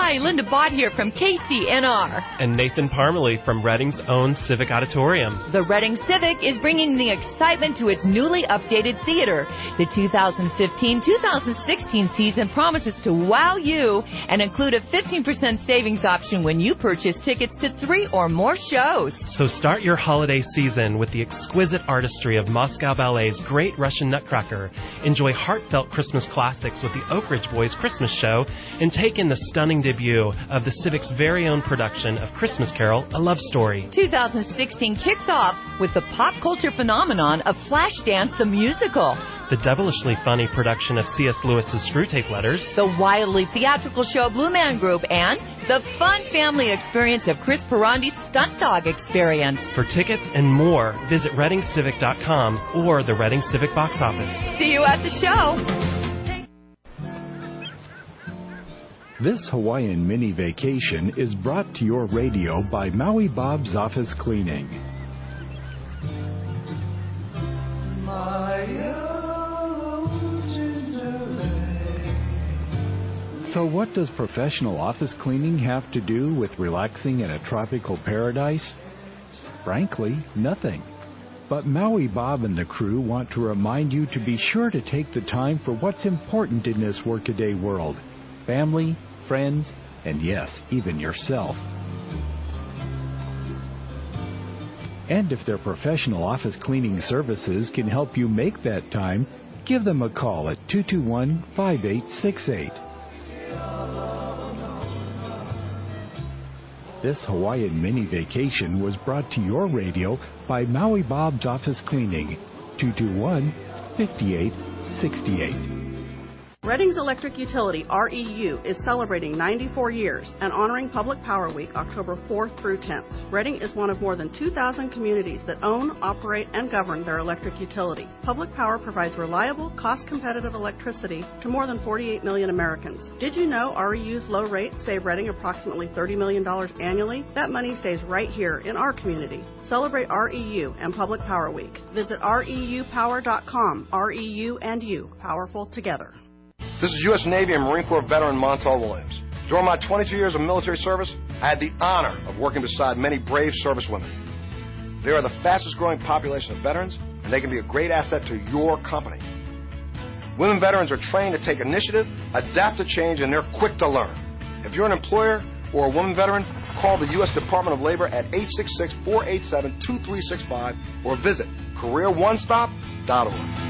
Hi, Linda Bott here from KCNR. And Nathan Parmalee from Reading's own Civic Auditorium. The Reading Civic is bringing the excitement to its newly updated theater. The 2015-2016 season promises to wow you and include a 15% savings option when you purchase tickets to 3 or more shows. So start your holiday season with the exquisite artistry of Moscow Ballet's Great Russian Nutcracker. Enjoy heartfelt Christmas classics with the Oak Ridge Boys Christmas Show, and take in the stunning debut of the Civic's very own production of Christmas Carol, A Love Story. 2016 kicks off with the pop culture phenomenon of Flashdance the Musical. The devilishly funny production of C.S. Lewis's Screwtape Letters. The wildly theatrical show Blue Man Group, and the fun family experience of Chris Perandi's Stunt Dog Experience. For tickets and more, visit ReadingCivic.com or the Reading Civic box office. See you at the show. This Hawaiian mini vacation is brought to your radio by Maui Bob's Office Cleaning. So what does professional office cleaning have to do with relaxing in a tropical paradise? Frankly, nothing. But Maui Bob and the crew want to remind you to be sure to take the time for what's important in this workaday world. Family, friends, and yes, even yourself. And if their professional office cleaning services can help you make that time, give them a call at 221-5868. This Hawaiian mini vacation was brought to your radio by Maui Bob's Office Cleaning, 221-5868. Reading's Electric Utility, REU, is celebrating 94 years and honoring Public Power Week October 4th through 10th. Reading is one of more than 2,000 communities that own, operate, and govern their electric utility. Public Power provides reliable, cost-competitive electricity to more than 48 million Americans. Did you know REU's low rates save Reading approximately $30 million annually? That money stays right here in our community. Celebrate REU and Public Power Week. Visit REUpower.com. REU and you, powerful together. This is U.S. Navy and Marine Corps veteran Montel Williams. During my 22 years of military service, I had the honor of working beside many brave servicewomen. They are the fastest growing population of veterans, and they can be a great asset to your company. Women veterans are trained to take initiative, adapt to change, and they're quick to learn. If you're an employer or a woman veteran, call the U.S. Department of Labor at 866-487-2365 or visit careeronestop.org.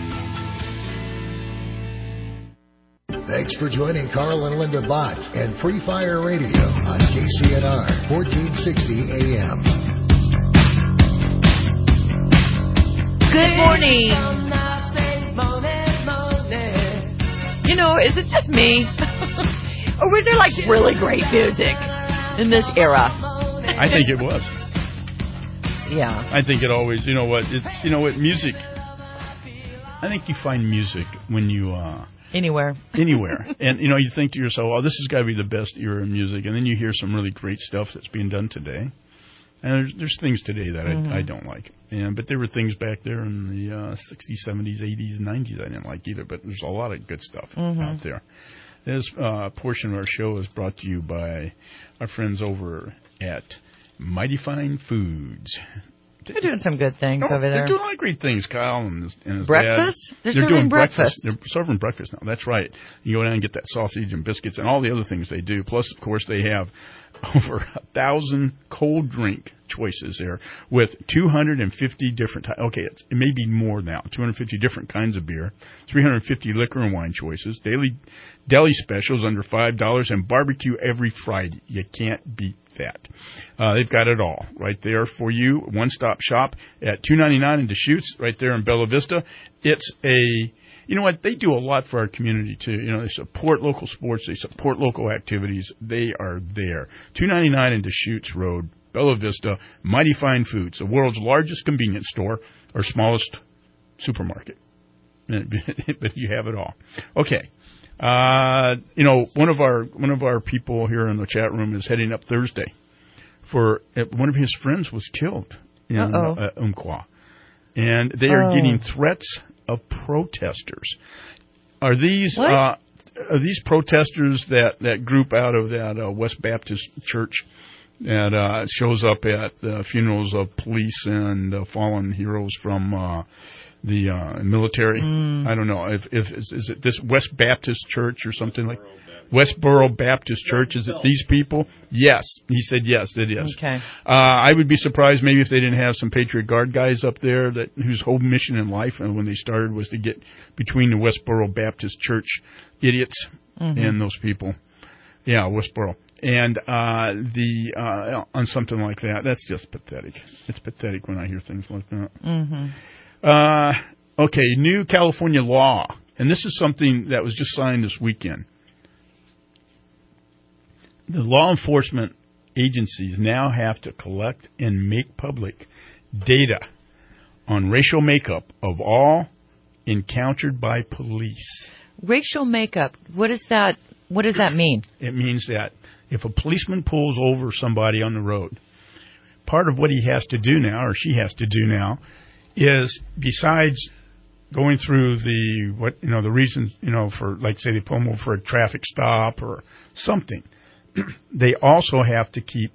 Thanks for joining Carl and Linda Bott and Free Fire Radio on KCNR 1460 AM. Good morning. You know, is it just me? Or was there like really great music in this era? I think it was. Yeah. I think it always, music, I think you find music when you... Anywhere. And, you think to yourself, oh, this has got to be the best era of music. And then you hear some really great stuff that's being done today. And there's things today that I don't like. But there were things back there in the 60s, 70s, 80s, 90s I didn't like either. But there's a lot of good stuff out there. This portion of our show is brought to you by our friends over at Mighty Fine Foods. They're doing some good things over there. They're doing a lot of great things, Kyle and his breakfast? Dad. They're doing breakfast. They're serving breakfast now. That's right. You go down and get that sausage and biscuits and all the other things they do. Plus, of course, they have over 1,000 cold drink choices there with 250 different types. Okay, it may be more now. 250 different kinds of beer, 350 liquor and wine choices, daily deli specials under $5, and barbecue every Friday. You can't beat that. They've got it all right there for you. One-stop shop at $2.99 in Deschutes, right there in Bella Vista. It's you know what? They do a lot for our community, too. They support local sports. They support local activities. They are there. $2.99 in Deschutes Road, Bella Vista, Mighty Fine Foods, the world's largest convenience store or smallest supermarket. But you have it all. Okay. One of our people here in the chat room is heading up Thursday for one of his friends was killed in Umpqua, and they are getting threats of protesters. Are these these protesters that group out of that West Baptist Church that shows up at the funerals of police and fallen heroes from the military? I don't know. Is it this West Baptist Church or something like Westboro Baptist Church? Is it these people? Yes. He said yes, it is. Okay. I would be surprised maybe if they didn't have some Patriot Guard guys up there whose whole mission in life and when they started was to get between the Westboro Baptist Church idiots and those people. Yeah, Westboro. And on something like that. That's just pathetic. It's pathetic when I hear things like that. Okay, new California law. And this is something that was just signed this weekend. The law enforcement agencies now have to collect and make public data on racial makeup of all encountered by police. Racial makeup, what does that mean? It means that if a policeman pulls over somebody on the road, part of what he has to do now, or she has to do now, is besides going through the reason, for, like, say they pull them over for a traffic stop or something, they also have to keep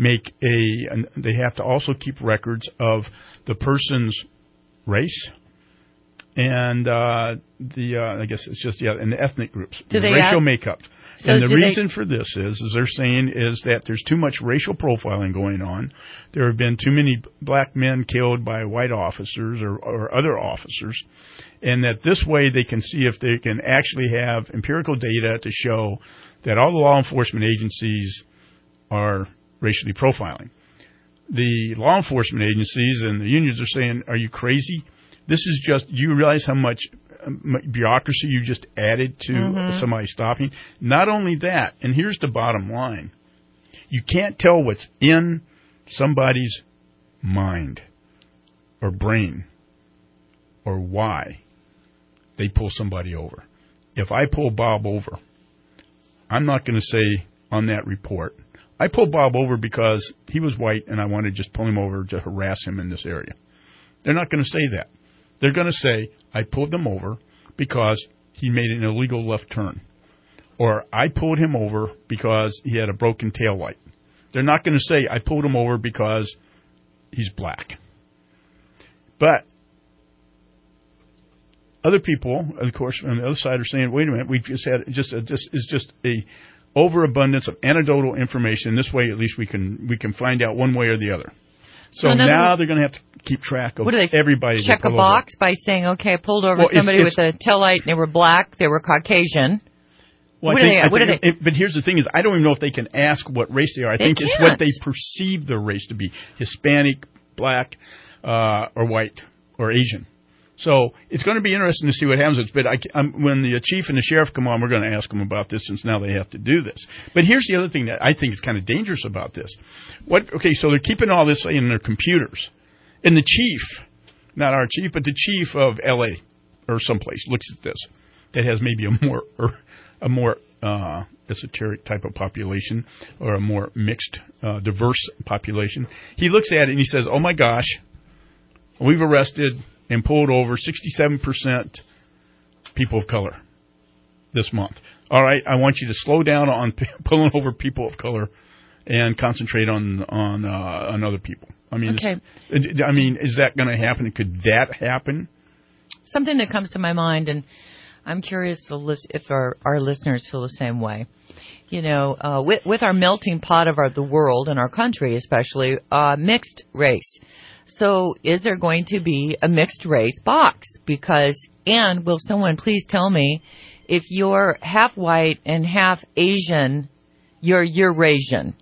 records of the person's race and I guess it's just and the ethnic groups, the racial makeup. So and the reason for this is they're saying is that there's too much racial profiling going on. There have been too many black men killed by white officers or other officers, and that this way they can see if they can actually have empirical data to show that all the law enforcement agencies are racially profiling. The law enforcement agencies and the unions are saying, are you crazy? This is just, do you realize how much bureaucracy you just added to somebody stopping? Not only that, and here's the bottom line, you can't tell what's in somebody's mind or brain or why they pull somebody over. If I pull Bob over, I'm not going to say on that report, I pulled Bob over because he was white and I wanted to just pull him over to harass him in this area. They're not going to say that. They're going to say, I pulled them over because he made an illegal left turn. Or I pulled him over because he had a broken taillight. They're not going to say, I pulled him over because he's black. But other people, of course, on the other side are saying, wait a minute, we've just had just a overabundance of anecdotal information. This way, at least we can find out one way or the other. So now they're going to have to keep track of everybody. Check a box by saying, okay, I pulled over somebody with a taillight and they were black, they were Caucasian. Well, but here's the thing is, I don't even know if they can ask what race they are. I think it's what they perceive their race to be. Hispanic, black, or white, or Asian. So it's going to be interesting to see what happens. But when the chief and the sheriff come on, we're going to ask them about this since now they have to do this. But here's the other thing that I think is kind of dangerous about this. So they're keeping all this in their computers. And the chief, not our chief, but the chief of L.A. or someplace looks at this that has maybe a more esoteric type of population or a more mixed, diverse population. He looks at it and he says, oh, my gosh, we've arrested and pulled over 67% people of color this month. All right, I want you to slow down on pulling over people of color and concentrate on other people. I mean, is that going to happen? Could that happen? Something that comes to my mind, and I'm curious if our listeners feel the same way. With our melting pot of the world and our country especially, mixed race. So is there going to be a mixed race box? And will someone please tell me if you're half white and half Asian, you're Eurasian?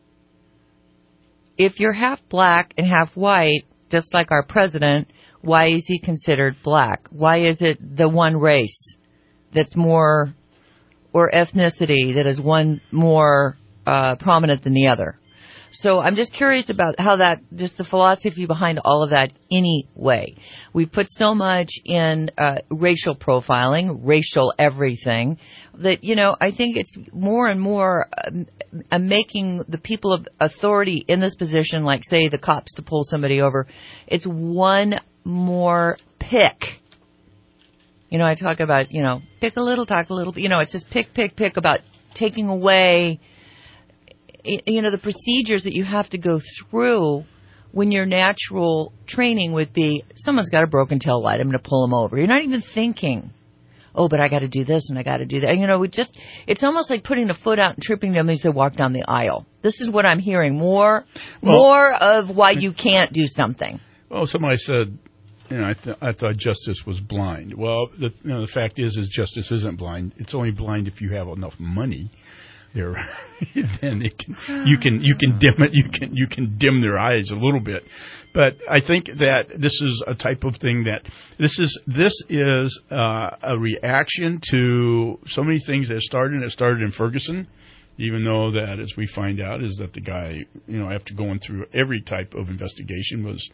If you're half black and half white, just like our president, why is he considered black? Why is it the one race that's more, or ethnicity that is one more prominent than the other? So I'm just curious about how just the philosophy behind all of that anyway. We put so much in racial profiling, racial everything, that, I think it's more and more making the people of authority in this position, like, say, the cops to pull somebody over, it's one more pick You know, I talk about, you know, pick a little, talk a little. You know, it's just pick about taking away, you know, the procedures that you have to go through when your natural training would be, someone's got a broken tail light, I'm going to pull them over. You're not even thinking, oh, but I got to do this and I got to do that. You know, it's almost like putting a foot out and tripping them as they walk down the aisle. This is what I'm hearing. More of why you can't do something. Well, somebody said, you know, I thought justice was blind. Well, the fact is justice isn't blind. It's only blind if you have enough money. There, then you can dim it. You can dim their eyes a little bit. But I think that this is a type of thing that this is a reaction to so many things that started. It started in Ferguson, even though that, as we find out, is that the guy, you know, after going through every type of investigation was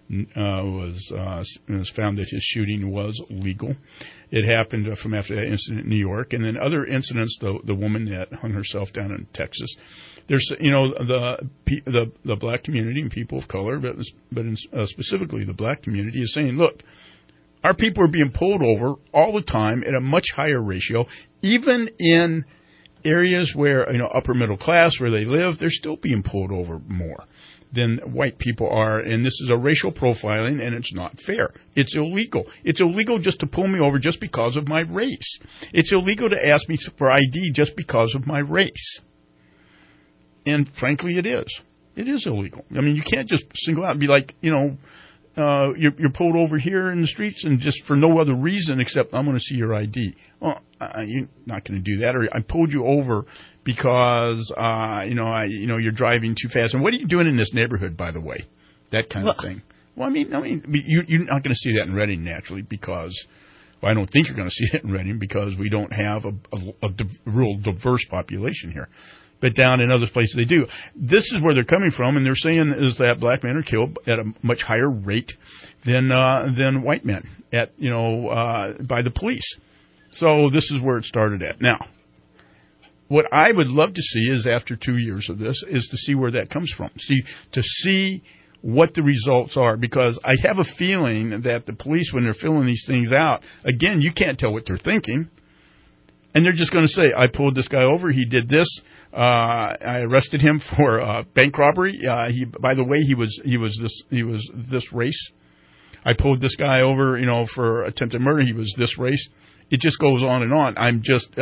found that his shooting was legal. It happened from after that incident in New York, and then other incidents. The woman that hung herself down in Texas. There's, you know, the black community and people of color, but specifically the black community is saying, look, our people are being pulled over all the time at a much higher ratio, even in areas where, you know, upper middle class where they live, they're still being pulled over more than white people are, and this is a racial profiling, and it's not fair. It's illegal. It's illegal just to pull me over just because of my race. It's illegal to ask me for ID just because of my race. And frankly, it is. It is illegal. I mean, you can't just single out and be like, you know, you're pulled over here in the streets and just for no other reason except I'm going to see your ID. Well, you're not going to do that. Or I pulled you over because you're driving too fast. And what are you doing in this neighborhood, by the way? That kind of thing. Well, I mean, you're not going to see that in Reading naturally because. Well, I don't think you're going to see it in Reading because we don't have a real diverse population here. But down in other places they do. This is where they're coming from, and they're saying is that black men are killed at a much higher rate than white men by the police. So this is where it started at. Now, what I would love to see is after 2 years of this is to see where that comes from. To see what the results are, because I have a feeling that the police, when they're filling these things out, again, you can't tell what they're thinking, and they're just going to say, I pulled this guy over, he did this, I arrested him for bank robbery. By the way, he was this race. I pulled this guy over, you know, for attempted murder. He was this race. It just goes on and on. I'm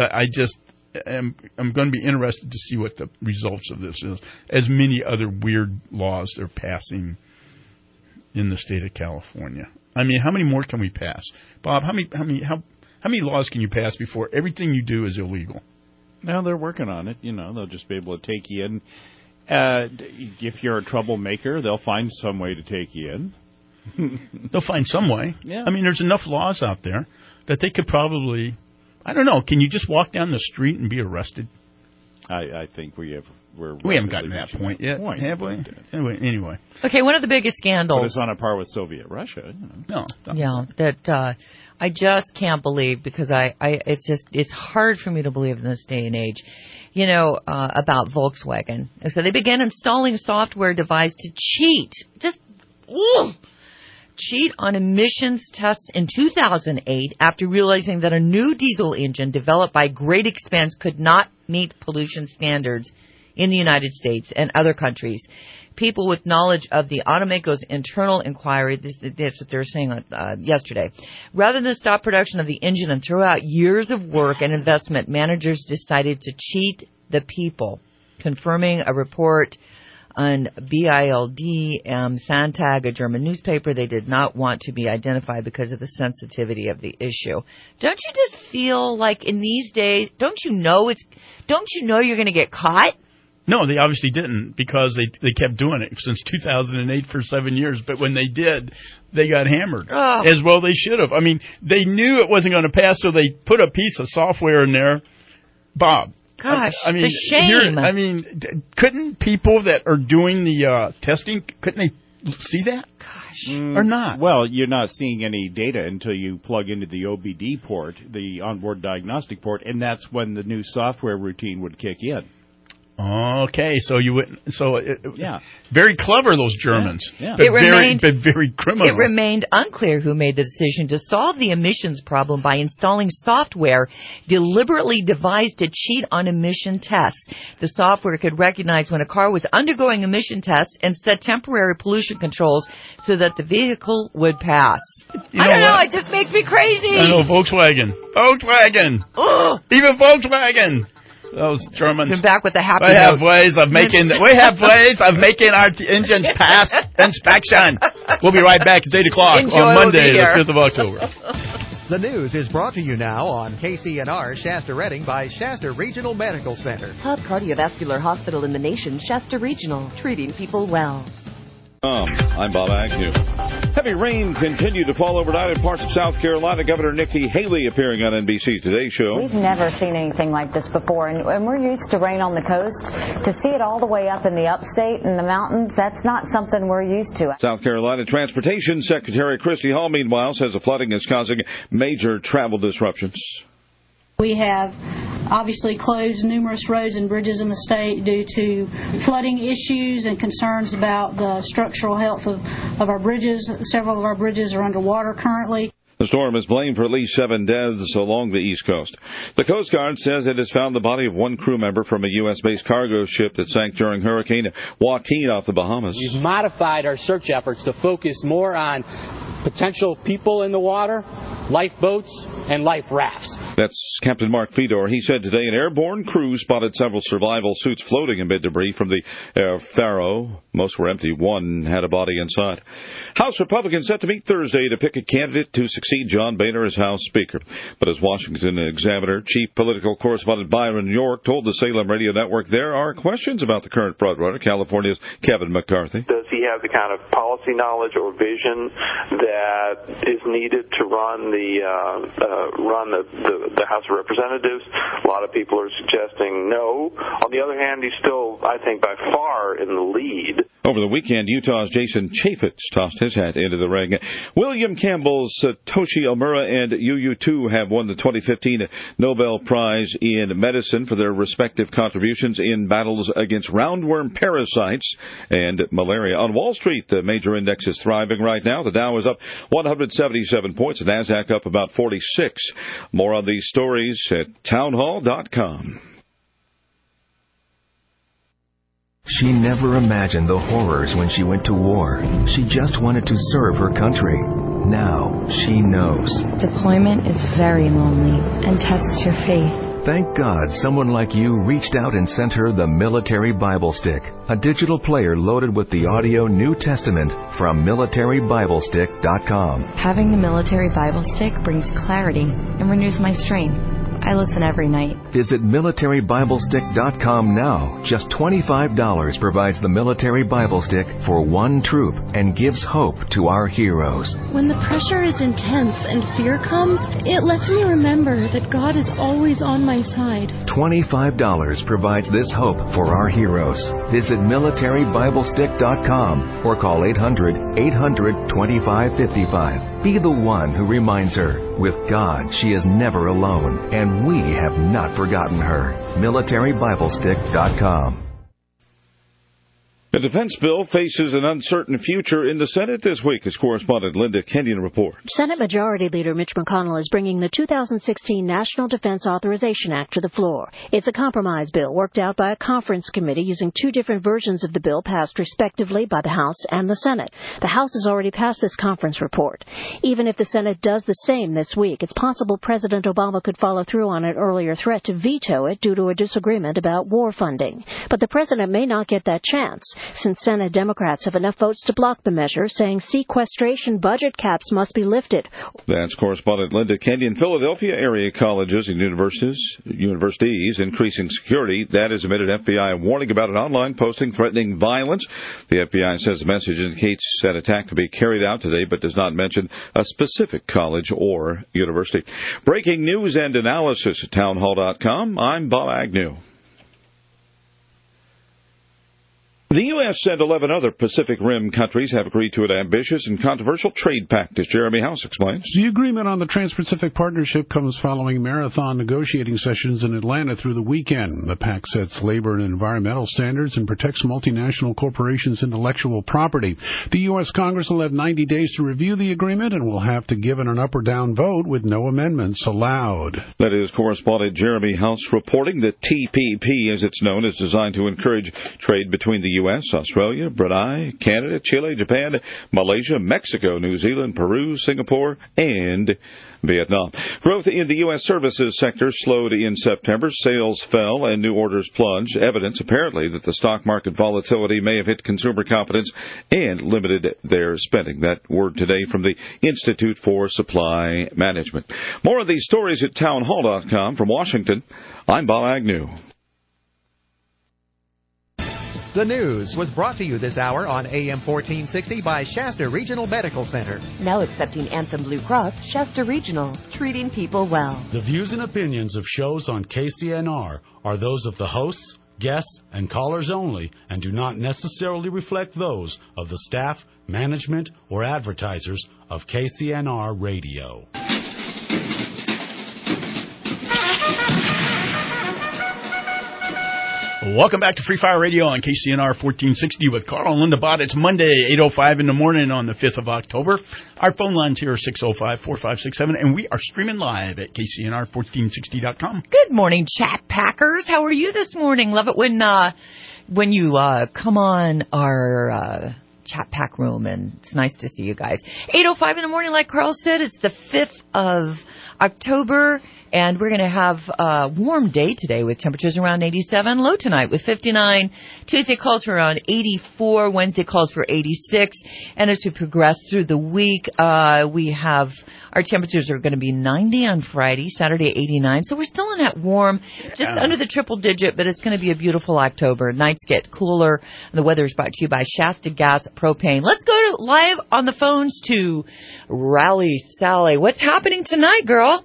going to be interested to see what the results of this is. As many other weird laws they're passing in the state of California. I mean, how many more can we pass, Bob? How many laws can you pass before everything you do is illegal? Now they're working on it. You know, they'll just be able to take you in. If you're a troublemaker, they'll find some way to take you in. They'll find some way. Yeah. I mean, there's enough laws out there that they could probably. I don't know. Can you just walk down the street and be arrested? I think we haven't gotten to that point yet, have we? Anyway. Okay, one of the biggest scandals. But it's on a par with Soviet Russia. You know. No. Yeah, that I just can't believe because it's hard for me to believe in this day and age. You know, about Volkswagen. So they began installing a software device to cheat on emissions tests in 2008 after realizing that a new diesel engine developed by Great Expense could not meet pollution standards in the United States and other countries. People with knowledge of the automaker's internal inquiry, that's what they were saying yesterday. Rather than stop production of the engine and throw out years of work and investment, managers decided to cheat the people, confirming a report on Bild Santag, a German newspaper. They did not want to be identified because of the sensitivity of the issue. Don't you just feel like in these days, don't you know you're going to get caught? No, they obviously didn't because they kept doing it since 2008 for 7 years. But when they did, they got hammered. As well they should have. I mean, they knew it wasn't going to pass, so they put a piece of software in there. Bob. Gosh, I mean, the shame. Couldn't people that are doing the testing, couldn't they see that? Gosh. Or not? Well, you're not seeing any data until you plug into the OBD port, the onboard diagnostic port, and that's when the new software routine would kick in. Okay, so you would. So very clever, those Germans. Yeah. But very criminal. It remained unclear who made the decision to solve the emissions problem by installing software deliberately devised to cheat on emission tests. The software could recognize when a car was undergoing emission tests and set temporary pollution controls so that the vehicle would pass. I don't know. It just makes me crazy. I know, Volkswagen. Ugh. Even Volkswagen. Those Germans. Come back with the happy We have ways of making our engines pass inspection. We'll be right back. It's 8 o'clock on Monday, the 5th of October. The news is brought to you now on KCNR Shasta Redding by Shasta Regional Medical Center. Top cardiovascular hospital in the nation, Shasta Regional, treating people well. I'm Bob Agnew. Heavy rain continued to fall overnight in parts of South Carolina. Governor Nikki Haley appearing on NBC Today Show. We've never seen anything like this before, and we're used to rain on the coast. To see it all the way up in the upstate and the mountains, that's not something we're used to. South Carolina Transportation Secretary Christy Hall, meanwhile, says the flooding is causing major travel disruptions. We have obviously closed numerous roads and bridges in the state due to flooding issues and concerns about the structural health of our bridges. Several of our bridges are underwater currently. The storm is blamed for at least 7 deaths along the East Coast. The Coast Guard says it has found the body of one crew member from a U.S.-based cargo ship that sank during Hurricane Joaquin off the Bahamas. We've modified our search efforts to focus more on potential people in the water, lifeboats, and life rafts. That's Captain Mark Fedor. He said today an airborne crew spotted several survival suits floating amid debris from the Faro. Most were empty. One had a body inside. House Republicans set to meet Thursday to pick a candidate to succeed John Boehner as House Speaker. But as Washington Examiner chief political correspondent Byron York told the Salem Radio Network, there are questions about the current frontrunner, California's Kevin McCarthy. Does he have the kind of policy knowledge or vision that is needed to run the House of Representatives? A lot of people are suggesting no. On the other hand, he's still, I think, by far in the lead. Over the weekend, Utah's Jason Chaffetz tossed his hat into the ring. William Campbell's Satoshi Omura and UU2 have won the 2015 Nobel Prize in Medicine for their respective contributions in battles against roundworm parasites and malaria. On Wall Street, the major index is thriving right now. The Dow is up 177 points, the Nasdaq up about 46. More on these stories at townhall.com. She never imagined the horrors when she went to war. She just wanted to serve her country. Now she knows. Deployment is very lonely and tests your faith. Thank God someone like you reached out and sent her the Military Bible Stick, a digital player loaded with the audio New Testament from MilitaryBibleStick.com. Having the Military Bible Stick brings clarity and renews my strength. I listen every night. Visit MilitaryBibleStick.com now. Just $25 provides the Military Bible Stick for one troop and gives hope to our heroes. When the pressure is intense and fear comes, it lets me remember that God is always on my side. $25 provides this hope for our heroes. Visit MilitaryBibleStick.com or call 800-800-2555. Be the one who reminds her, with God, she is never alone, and we have not forgotten her. MilitaryBibleStick.com. The defense bill faces an uncertain future in the Senate this week, as correspondent Linda Kenyon reports. Senate Majority Leader Mitch McConnell is bringing the 2016 National Defense Authorization Act to the floor. It's a compromise bill worked out by a conference committee using two different versions of the bill passed respectively by the House and the Senate. The House has already passed this conference report. Even if the Senate does the same this week, it's possible President Obama could follow through on an earlier threat to veto it due to a disagreement about war funding. But the president may not get that chance, since Senate Democrats have enough votes to block the measure, saying sequestration budget caps must be lifted. That's correspondent Linda Kenyon. Philadelphia area colleges and universities increasing security. That is amid an FBI warning about an online posting threatening violence. The FBI says the message indicates that attack could be carried out today, but does not mention a specific college or university. Breaking news and analysis at townhall.com. I'm Bob Agnew. The U.S. and 11 other Pacific Rim countries have agreed to an ambitious and controversial trade pact, as Jeremy House explains. The agreement on the Trans-Pacific Partnership comes following marathon negotiating sessions in Atlanta through the weekend. The pact sets labor and environmental standards and protects multinational corporations' intellectual property. The U.S. Congress will have 90 days to review the agreement and will have to give it an up or down vote with no amendments allowed. That is correspondent Jeremy House reporting that TPP, as it's known, is designed to encourage trade between the U.S., Australia, Brunei, Canada, Chile, Japan, Malaysia, Mexico, New Zealand, Peru, Singapore, and Vietnam. Growth in the U.S. services sector slowed in September. Sales fell and new orders plunged. Evidence, apparently, that the stock market volatility may have hit consumer confidence and limited their spending. That word today from the Institute for Supply Management. More of these stories at townhall.com. From Washington, I'm Bob Agnew. The news was brought to you this hour on AM 1460 by Shasta Regional Medical Center. Now accepting Anthem Blue Cross, Shasta Regional, treating people well. The views and opinions of shows on KCNR are those of the hosts, guests, and callers only, and do not necessarily reflect those of the staff, management, or advertisers of KCNR Radio. Welcome back to Free Fire Radio on KCNR 1460 with Carl and Linda Bott. It's Monday, 8:05 in the morning on the 5th of October. Our phone lines here are 605-4567, and we are streaming live at KCNR1460.com. Good morning, Chat Packers. How are you this morning? Love it when you come on our Chat Pack room, and it's nice to see you guys. 8:05 in the morning, like Carl said, it's the 5th of October. And we're going to have a warm day today with temperatures around 87. Low tonight with 59. Tuesday calls for around 84. Wednesday calls for 86. And as we progress through the week, we have our temperatures are going to be 90 on Friday, Saturday 89. So we're still in that warm, just under the triple digit, but it's going to be a beautiful October. Nights get cooler. The weather is brought to you by Shasta Gas Propane. Let's go to live on the phones to Raleigh Sally. What's happening tonight, girl?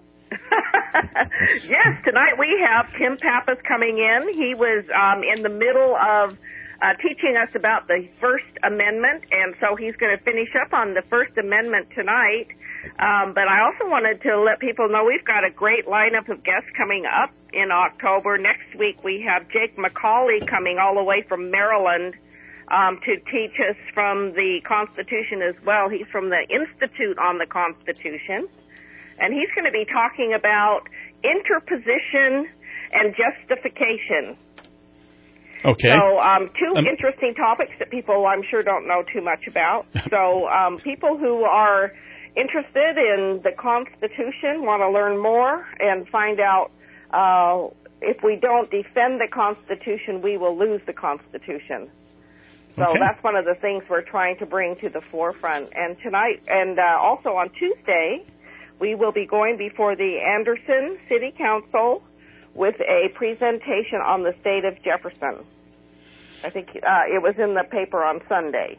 Yes, tonight we have Tim Pappas coming in. He was in the middle of teaching us about the First Amendment, and so he's going to finish up on the First Amendment tonight. But I also wanted to let people know we've got a great lineup of guests coming up in October. Next week we have Jake McCauley coming all the way from Maryland to teach us from the Constitution as well. He's from the Institute on the Constitution. And he's going to be talking about interposition and justification. Okay. So, two interesting topics that people, I'm sure, don't know too much about. So, people who are interested in the Constitution want to learn more and find out if we don't defend the Constitution, we will lose the Constitution. So that's one of the things we're trying to bring to the forefront. And tonight, and also on Tuesday, we will be going before the Anderson City Council with a presentation on the state of Jefferson. I think it was in the paper on Sunday.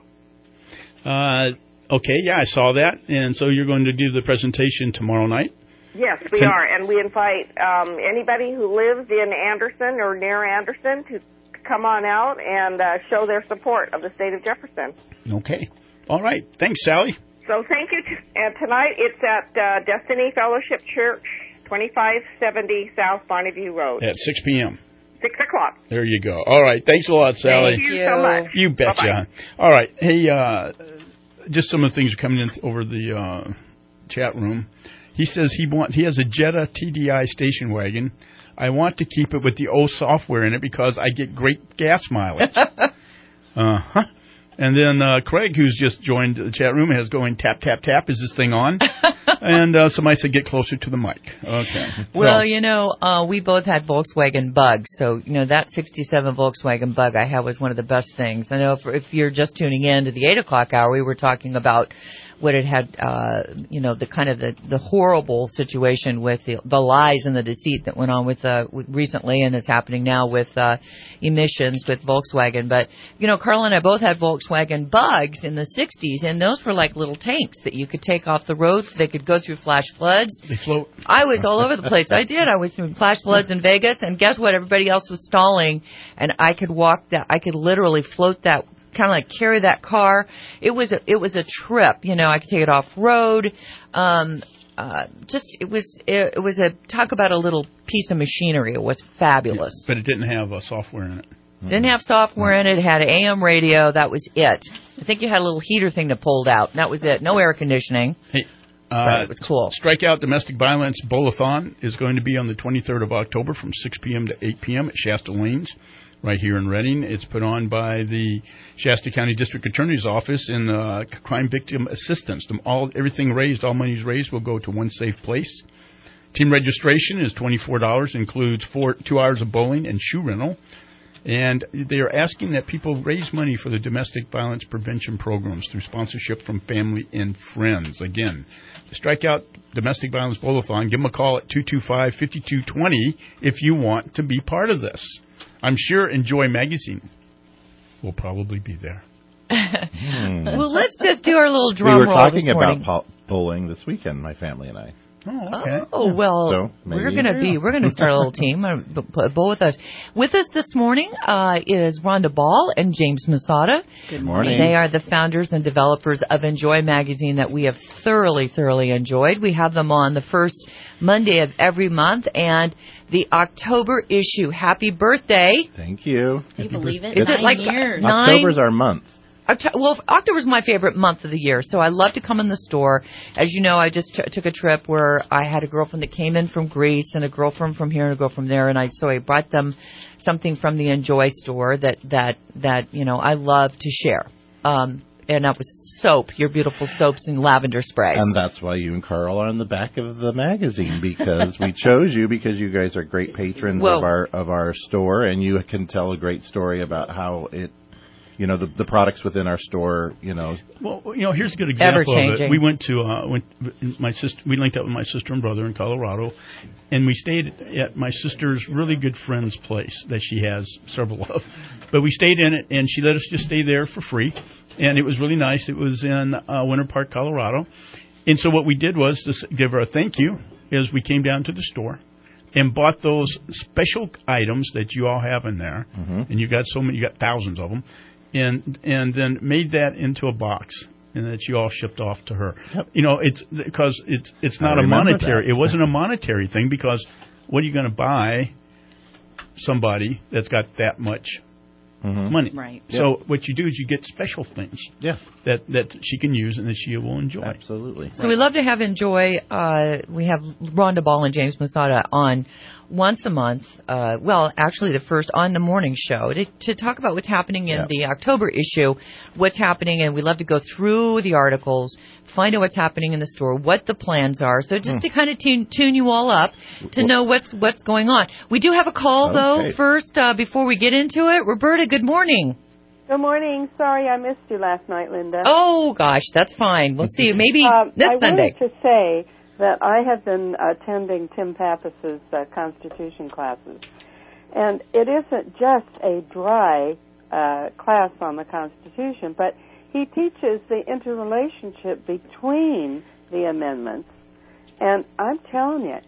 Okay, yeah, I saw that. And so you're going to do the presentation tomorrow night? Yes, we are. And we invite anybody who lives in Anderson or near Anderson to come on out and show their support of the state of Jefferson. Okay. All right. Thanks, Sally. So thank you. And tonight it's at Destiny Fellowship Church, 2570 South Bonneview Road. At 6 p.m. 6 o'clock. There you go. All right. Thanks a lot, Sally. Thank you so much. You betcha. Bye-bye. All right. Hey, just some of the things are coming in over the chat room. He says he has a Jetta TDI station wagon. I want to keep it with the old software in it because I get great gas mileage. Uh-huh. And then Craig, who's just joined the chat room, has going tap, tap, tap. Is this thing on? And somebody said get closer to the mic. Okay. Well, we both had Volkswagen Bugs. So, that 67 Volkswagen Bug I had was one of the best things. I know if you're just tuning in to the 8 o'clock hour, we were talking about what it had, the kind of the horrible situation with the lies and the deceit that went on with recently and is happening now with emissions with Volkswagen. But, Carl and I both had Volkswagen Bugs in the 60s, and those were like little tanks that you could take off the road. They could go through flash floods. They float. I was all over the place. I did. I was through flash floods in Vegas, and guess what? Everybody else was stalling, and I could walk that. I could literally float that, kind of like carry that car. It was a trip. You know, I could take it off road. It was a talk about a little piece of machinery. It was fabulous. Yeah, but it didn't have software in it. Didn't have software in it. It had an AM radio. That was it. I think you had a little heater thing that pulled out. And that was it. No air conditioning. Hey, but it was cool. Strikeout Domestic Violence Bowl-a-thon is going to be on the 23rd of October from 6 p.m. to 8 p.m. at Shasta Lanes, right here in Reading. It's put on by the Shasta County District Attorney's Office in Crime Victim Assistance. Everything raised, all monies raised, will go to one safe place. Team registration is $24, includes 2 hours of bowling and shoe rental. And they are asking that people raise money for the domestic violence prevention programs through sponsorship from family and friends. Again, the Strikeout Domestic Violence Bowl-a-thon, give them a call at 225-5220 if you want to be part of this. I'm sure Enjoy Magazine will probably be there. Well, let's just do our little drum roll. We were talking this morning about bowling this weekend, my family and I. Oh, okay. Oh, well, so we're going to start a little team. Bowl with us. With us this morning is Rhonda Ball and James Masada. Good morning. They are the founders and developers of Enjoy Magazine that we have thoroughly enjoyed. We have them on the first Monday of every month, and the October issue. Happy birthday. Thank you. Can you believe it? Is it like years? October's our month. Well, October's my favorite month of the year, so I love to come in the store. As you know, I just took a trip where I had a girlfriend that came in from Greece and a girlfriend from here and a girl from there, and I brought them something from the Enjoy store that you know I love to share. And that was soap, your beautiful soaps and lavender spray. And that's why you and Carl are on the back of the magazine, because we chose you because you guys are great patrons of our store, and you can tell a great story about how it. You know, the products within our store, you know. Well, you know, here's a good example of it. We went to, we linked up with my sister and brother in Colorado, and we stayed at my sister's really good friend's place that she has several of. But we stayed in it, and she let us just stay there for free, and it was really nice. It was in Winter Park, Colorado. And so what we did was to give her a thank you is we came down to the store and bought those special items that you all have in there, and you got thousands of them. And then made that into a box, and that you all shipped off to her. Yep. You know, it's because it's not a monetary. It wasn't a monetary thing, because what are you going to buy somebody that's got that much money? Right. So what you do is you get special things. Yeah. That she can use and that she will enjoy. Absolutely. So we love to have Enjoy. We have Rhonda Ball and James Masada on once a month. Actually, the first on the morning show to talk about what's happening in the October issue, what's happening, and we love to go through the articles, find out what's happening in the store, what the plans are. So just to kind of tune you all up to know what's going on. We do have a call though first before we get into it. Roberta, good morning. Good morning. Sorry I missed you last night, Linda. Oh, gosh, that's fine. We'll see you maybe this Sunday. I wanted to say that I have been attending Tim Pappas's Constitution classes, and it isn't just a dry class on the Constitution, but he teaches the interrelationship between the amendments, and I'm telling you,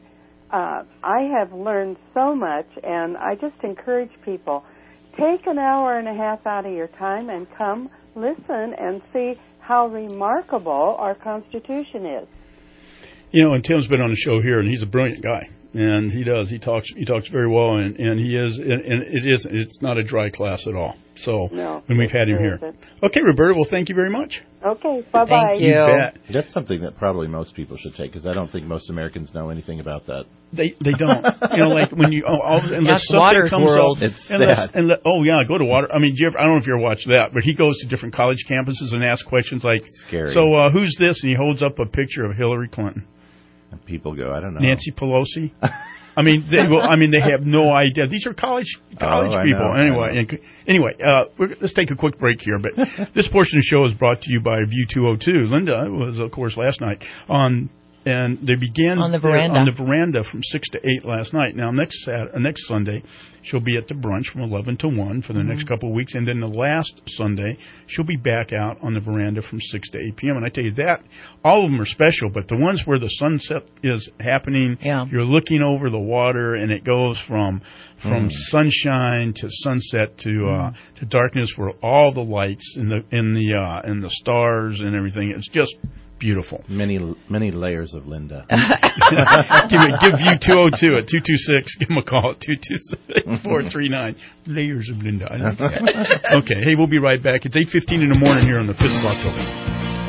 I have learned so much, and I just encourage people, take an hour and a half out of your time and come listen and see how remarkable our Constitution is. You know, and Tim's been on the show here, and he's a brilliant guy, and he talks very well, and he is, and it's not a dry class at all. So when we've had him here. Okay, Roberta, well, thank you very much. Okay, bye-bye. Thank you. Bet. That's something that probably most people should take, because I don't think most Americans know anything about that. They don't. You know, like when you unless Water's comes World. Up, it's sad. Go to Water. I mean, I don't know if you ever watched that, but he goes to different college campuses and asks questions like, Scary. "So who's this?" And he holds up a picture of Hillary Clinton. And people go, I don't know. Nancy Pelosi. I mean, they have no idea. These are college people. Anyway, let's take a quick break here. But this portion of the show is brought to you by View 202. Linda was, of course, last night on And they began on the veranda from 6 to 8 last night. Now, next Sunday, she'll be at the brunch from 11 to 1 for the next couple of weeks. And then the last Sunday, she'll be back out on the veranda from 6 to 8 p.m. And I tell you that, all of them are special, but the ones where the sunset is happening, you're looking over the water, and it goes from sunshine to sunset to darkness, where all the lights and the stars and everything. It's just beautiful. Many layers of Linda. give View 202 at 226. Give them a call at 226-439. Layers of Linda. Okay. Hey, we'll be right back. It's 8:15 in the morning here on the 5th of October.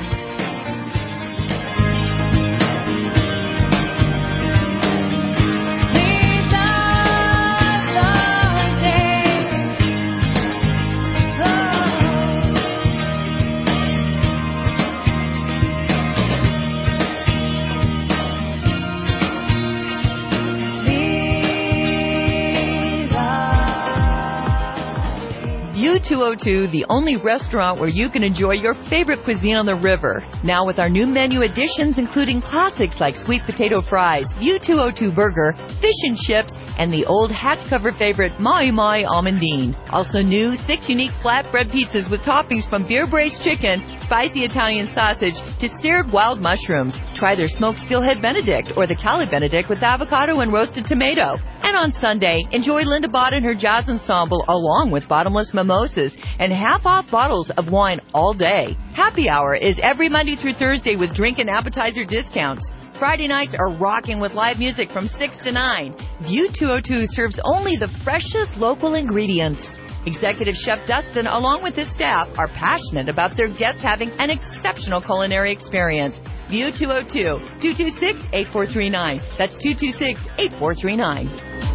View 202, the only restaurant where you can enjoy your favorite cuisine on the river. Now with our new menu additions, including classics like sweet potato fries, View 202 burger, fish and chips, and the old hatch-cover favorite, Mai Mai Almondine. Also new, 6 unique flatbread pizzas with toppings from beer-braised chicken, spicy Italian sausage, to seared wild mushrooms. Try their smoked steelhead Benedict or the Cali Benedict with avocado and roasted tomato. And on Sunday, enjoy Linda Bott and her jazz ensemble along with bottomless mimosas and half-off bottles of wine all day. Happy Hour is every Monday through Thursday with drink and appetizer discounts. Friday nights are rocking with live music from 6 to 9. View 202 serves only the freshest local ingredients. Executive Chef Dustin, along with his staff, are passionate about their guests having an exceptional culinary experience. View 202, 226-8439. That's 226-8439.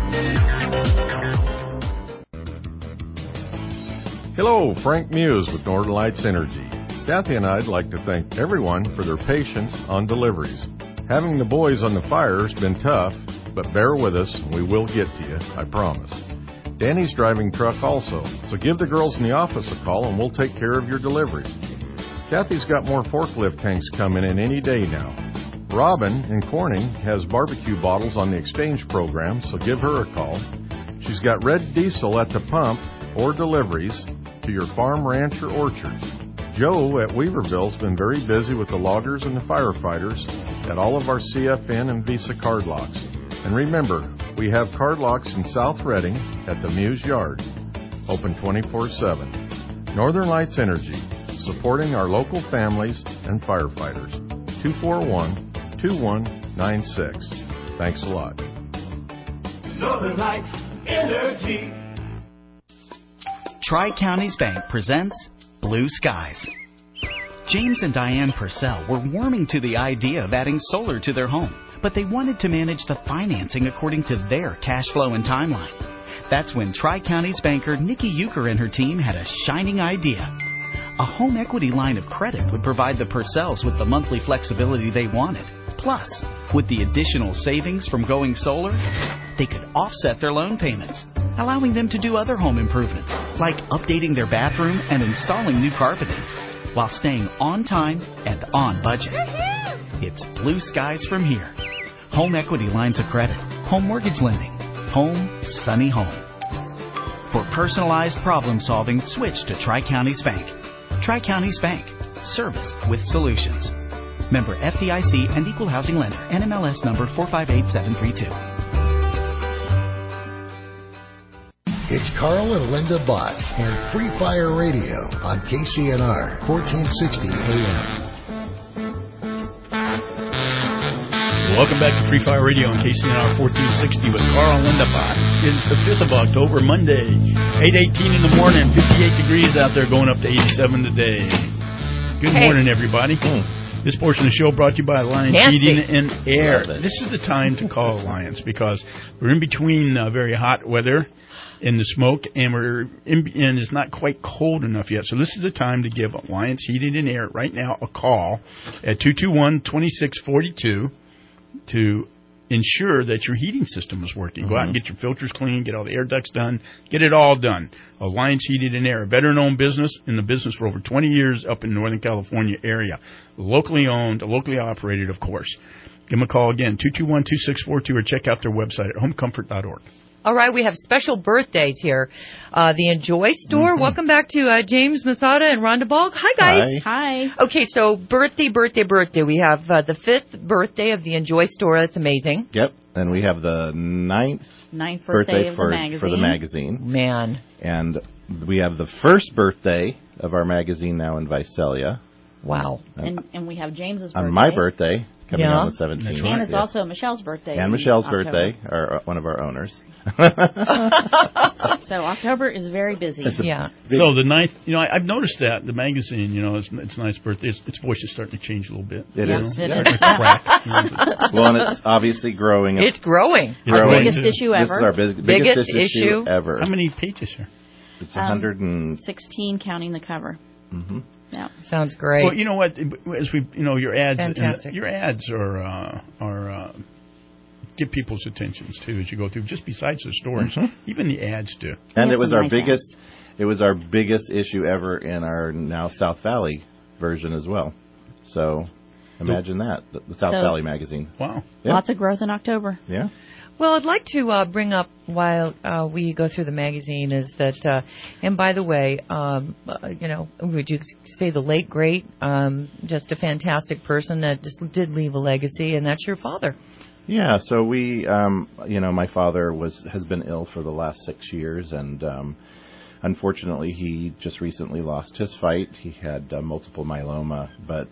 Hello, Frank Muse with Northern Lights Energy. Kathy and I'd like to thank everyone for their patience on deliveries. Having the boys on the fire has been tough, but bear with us, and we will get to you, I promise. Danny's driving truck also, so give the girls in the office a call and we'll take care of your deliveries. Kathy's got more forklift tanks coming in any day now. Robin in Corning has barbecue bottles on the exchange program, so give her a call. She's got red diesel at the pump or deliveries to your farm, ranch, or orchards. Joe at Weaverville's been very busy with the loggers and the firefighters at all of our CFN and Visa card locks. And remember, we have card locks in South Reading at the Muse Yard, open 24/7. Northern Lights Energy, supporting our local families and firefighters. 241-2196. Thanks a lot. Northern Lights Energy. Tri-Counties Bank presents Blue Skies. James and Diane Purcell were warming to the idea of adding solar to their home, but they wanted to manage the financing according to their cash flow and timeline. That's when Tri-Counties banker Nikki Euchre and her team had a shining idea. A home equity line of credit would provide the Purcells with the monthly flexibility they wanted. Plus, with the additional savings from going solar, they could offset their loan payments, allowing them to do other home improvements, like updating their bathroom and installing new carpeting, while staying on time and on budget. It's blue skies from here. Home equity lines of credit, home mortgage lending, home, sunny home. For personalized problem solving, switch to Tri-Counties Bank. Tri-Counties Bank. Service with solutions. Member FDIC and Equal Housing Lender. NMLS number 458732. It's Carl and Linda Bott and Free Fire Radio on KCNR 1460 AM. Welcome back to Free Fire Radio on KCNR 1460 with Carl and Linda Bott. It's the 5th of October, Monday, 8:18 in the morning, 58 degrees out there, going up to 87 today. Good morning, everybody. This portion of the show brought to you by Alliance Heating and Air. This is the time to call Alliance because we're in between very hot weather in the smoke, and and it's not quite cold enough yet. So this is the time to give Alliance Heating and Air right now a call at 221-2642 to ensure that your heating system is working. Go out and get your filters cleaned, get all the air ducts done, get it all done. Alliance Heating and Air, a veteran-owned business, in the business for over 20 years up in Northern California area. Locally owned, locally operated, of course. Give them a call again, 221-2642, or check out their website at homecomfort.org. All right, we have special birthdays here. The Enjoy Store. Mm-hmm. Welcome back to James Masada and Rhonda Balk. Hi, guys. Hi. Okay, so birthday. We have the 5th birthday of the Enjoy Store. That's amazing. Yep. And we have the 9th birthday for the magazine. Man. And we have the 1st birthday of our magazine now in Visalia. Wow. And we have James's birthday. On my birthday, coming on the 17th. And it's also Michelle's birthday. And Michelle's birthday, one of our owners. So October is very busy. So the 9th, I've noticed that the magazine, it's nice birthday. Its voice is starting to change a little bit. It is. It is. Well, and it's obviously growing. It's growing. Our biggest issue ever. This is our biggest issue ever. How many pages here? It's 116 counting the cover. Mm-hmm. Yeah. Sounds great. Well, you know what? As your ads, fantastic. Your ads are get people's attentions too as you go through. Just besides the stories, even the ads do. And it was our biggest. It was our biggest issue ever in our now South Valley version as well. So imagine that, the South Valley magazine. Wow. Yeah. Lots of growth in October. Yeah. Well, I'd like to bring up while we go through the magazine is that, and by the way, would you say the late great, just a fantastic person that just did leave a legacy, and that's your father. Yeah. So we, my father has been ill for the last 6 years, and unfortunately, he just recently lost his fight. He had multiple myeloma, but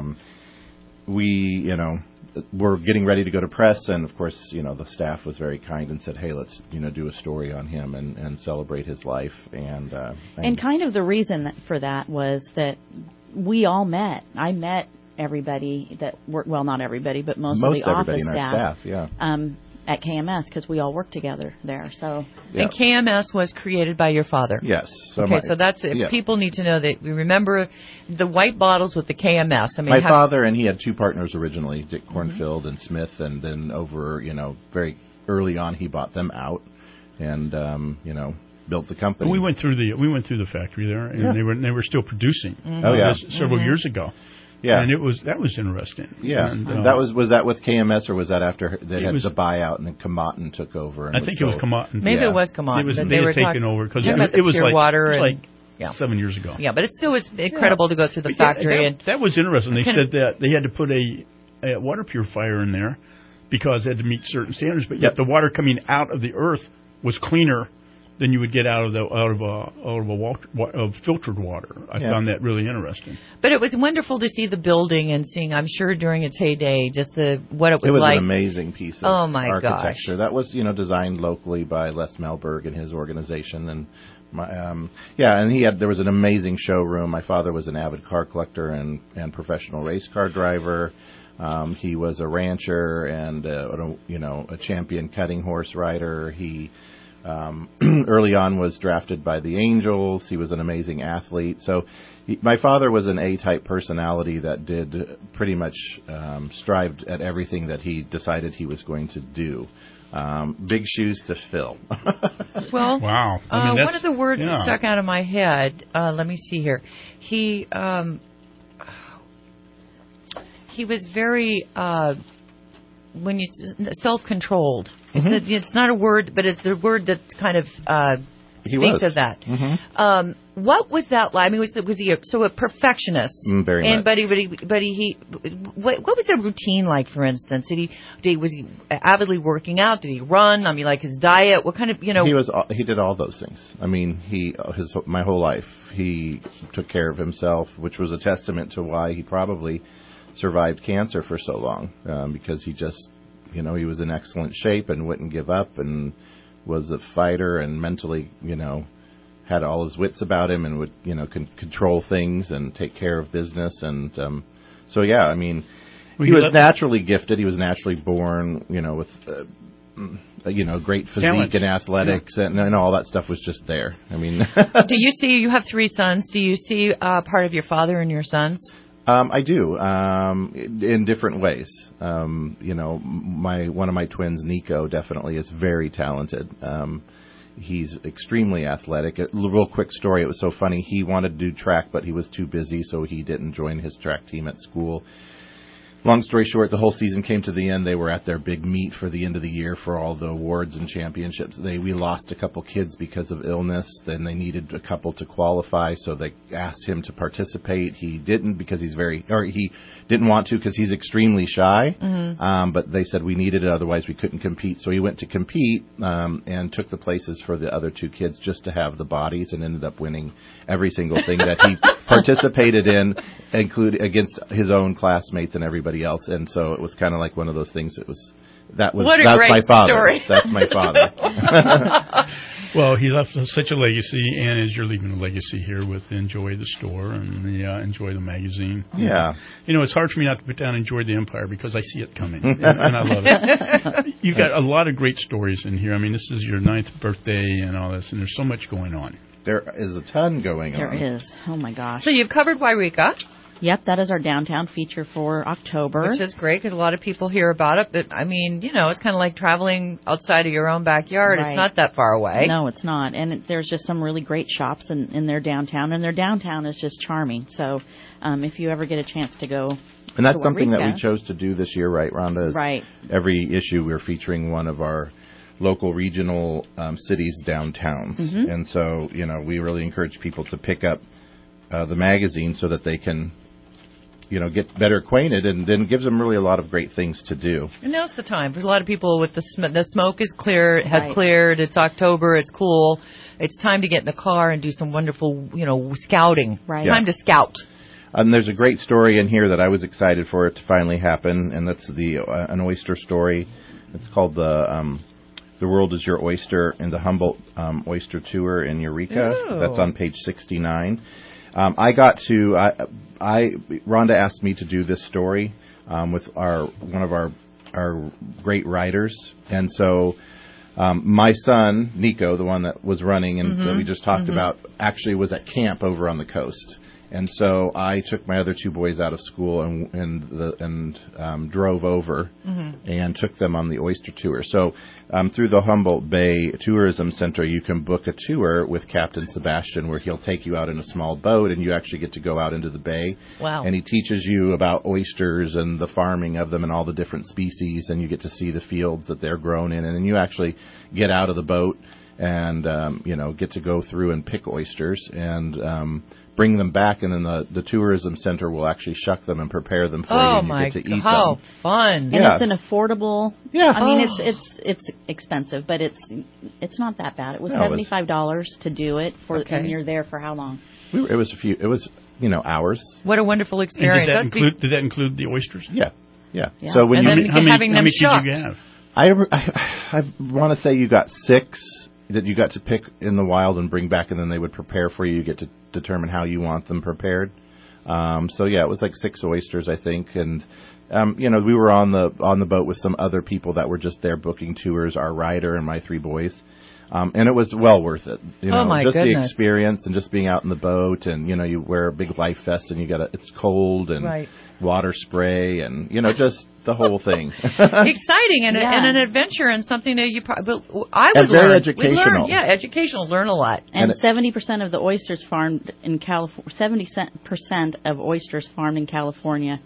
we're getting ready to go to press, and of course, the staff was very kind and said, "Hey, let's do a story on him and celebrate his life." And kind of the reason for that was that we all met. I met everybody that worked. Well, not everybody, but most of the office in our staff. At KMS because we all worked together there. So and KMS was created by your father. Yes. So that's it. People need to know that we remember the white bottles with the KMS. I mean, my father and he had 2 partners originally, Dick Cornfield and Smith, and then over very early on he bought them out and built the company. We went through the factory there, and they were still producing. Several years ago. Yeah, and that was interesting. Yeah, and, was that with KMS or was that after they had the buyout and then Comaton took over? And I think it was Comaton. Maybe it was Comaton. They were taking over because it was like 7 years ago. Yeah, but it still was incredible to go through the factory. That was interesting. They said that they had to put a water purifier in there because it had to meet certain standards, but yet the water coming out of the earth was cleaner than you would get out of filtered water. I found that really interesting. But it was wonderful to see the building and seeing, I'm sure during its heyday, just what it was like. It was an amazing piece of gosh. architecture. That was, designed locally by Les Melberg and his organization. And and there was an amazing showroom. My father was an avid car collector and professional race car driver. He was a rancher and a champion cutting horse rider. He early on was drafted by the Angels. He was an amazing athlete. So my father was an A-type personality that did pretty much strived at everything that he decided he was going to do. Big shoes to fill. Well, wow. One of the words that stuck out of my head, let me see here. He was very self-controlled. It's not a word, but it's the word that kind of speaks of that. Mm-hmm. What was that like? I mean, was he a perfectionist? Very much. But what was the routine like? For instance, was he avidly working out? Did he run? I mean, like his diet. What kind of He did all those things. I mean, my whole life he took care of himself, which was a testament to why he probably survived cancer for so long, because he just, he was in excellent shape and wouldn't give up and was a fighter and mentally, had all his wits about him and would, control things and take care of business. And he was naturally gifted. He was naturally born, with, great physique talents and athletics and all that stuff was just there. I mean, you have 3 sons. Do you see part of your father in your sons? I do, in different ways. One of my twins, Nico, definitely is very talented. He's extremely athletic. A real quick story. It was so funny. He wanted to do track, but he was too busy, so he didn't join his track team at school. long story short, the whole season came to the end. They were at their big meet for the end of the year for all the awards and championships. We lost a couple kids because of illness. Then they needed a couple to qualify, so they asked him to participate. He didn't because he didn't want to because he's extremely shy. Mm-hmm. But they said we needed it, otherwise we couldn't compete. So he went to compete and took the places for the other two kids just to have the bodies, and ended up winning every single thing that he participated in, including against his own classmates and everybody else. And so it was kind of like one of those things. That's my father. Story. That's my father. Well, he left such a legacy, and as you're leaving a legacy here with Enjoy the Store and Enjoy the Magazine. Yeah. It's hard for me not to put down Enjoy the Empire because I see it coming, and I love it. You've got a lot of great stories in here. I mean, this is your 9th birthday and all this, and there's so much going on. There is a ton going on. There is. Oh, my gosh. So you've covered Wairika. Yep, that is our downtown feature for October. Which is great because a lot of people hear about it. But, I mean, it's kind of like traveling outside of your own backyard. Right. It's not that far away. No, it's not. And there's just some really great shops in their downtown. And their downtown is just charming. So if you ever get a chance to go And that's to something Wairika, that we chose to do this year, right, Rhonda? Right. Every issue we're featuring one of our local regional cities' downtowns. Mm-hmm. And so, we really encourage people to pick up the magazine so that they can get better acquainted, and then gives them really a lot of great things to do. And now's the time. There's a lot of people with the smoke is clear, it has cleared, it's October, it's cool. It's time to get in the car and do some wonderful, scouting. Right. It's time to scout. And there's a great story in here that I was excited for it to finally happen, and that's an oyster story. It's called The World is Your Oyster in the Humboldt Oyster Tour in Eureka. Ooh. That's on page 69. Rhonda asked me to do this story with one of our great writers, and so my son Nico, the one that was running and that we just talked about, actually was at camp over on the coast. And so I took my other two boys out of school and drove over and took them on the oyster tour. So through the Humboldt Bay Tourism Center, you can book a tour with Captain Sebastian, where he'll take you out in a small boat, and you actually get to go out into the bay. Wow! And he teaches you about oysters and the farming of them and all the different species, and you get to see the fields that they're grown in, and then you actually get out of the boat and get to go through and pick oysters and bring them back, and then the tourism center will actually shuck them and prepare them for you, and you get to eat them. How fun! And it's an affordable. Yeah. I mean, it's expensive, but it's not that bad. It was $75 to do it and you're there for how long? It was hours. What a wonderful experience! And did that include the oysters? Yeah. So when how many kids did you have? I want to say you got 6 that you got to pick in the wild and bring back, and then they would prepare for you. You get to determine how you want them prepared. It was like 6 oysters, I think, and we were on the boat with some other people that were just there booking tours, our rider and my 3 boys. And it was well worth it. Just the experience and just being out in the boat, and you wear a big life vest, and it's cold and water spray, and just the whole thing. Exciting and an adventure, and something that I would learn. Very educational. Educational. Learn a lot. And 70% of the oysters farmed in California. 70% of oysters farmed in California.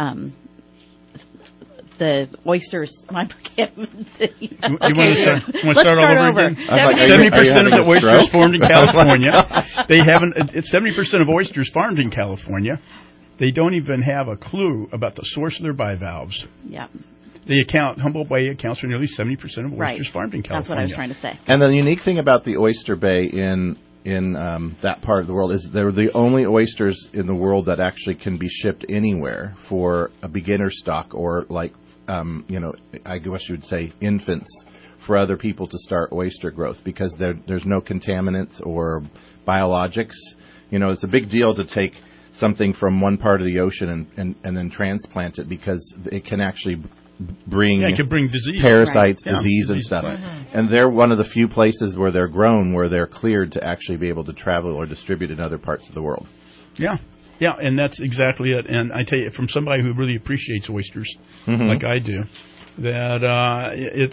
The oysters. I can't even see. You want to start all over again? 70% of the oysters farmed in California. They haven't. It's 70% of oysters farmed in California. They don't even have a clue about the source of their bivalves. Yeah. Humboldt Bay accounts for nearly 70% of oysters farmed in California. That's what I was trying to say. And the unique thing about the Oyster Bay in that part of the world is they're the only oysters in the world that actually can be shipped anywhere for a beginner stock, or I guess you would say infants, for other people to start oyster growth, because there's no contaminants or biologics. It's a big deal to take something from one part of the ocean and then transplant it, because it can actually bring disease, parasites, disease and stuff. And they're one of the few places where they're grown, where they're cleared to actually be able to travel or distribute in other parts of the world. Yeah, and that's exactly it. And I tell you, from somebody who really appreciates oysters, like I do, that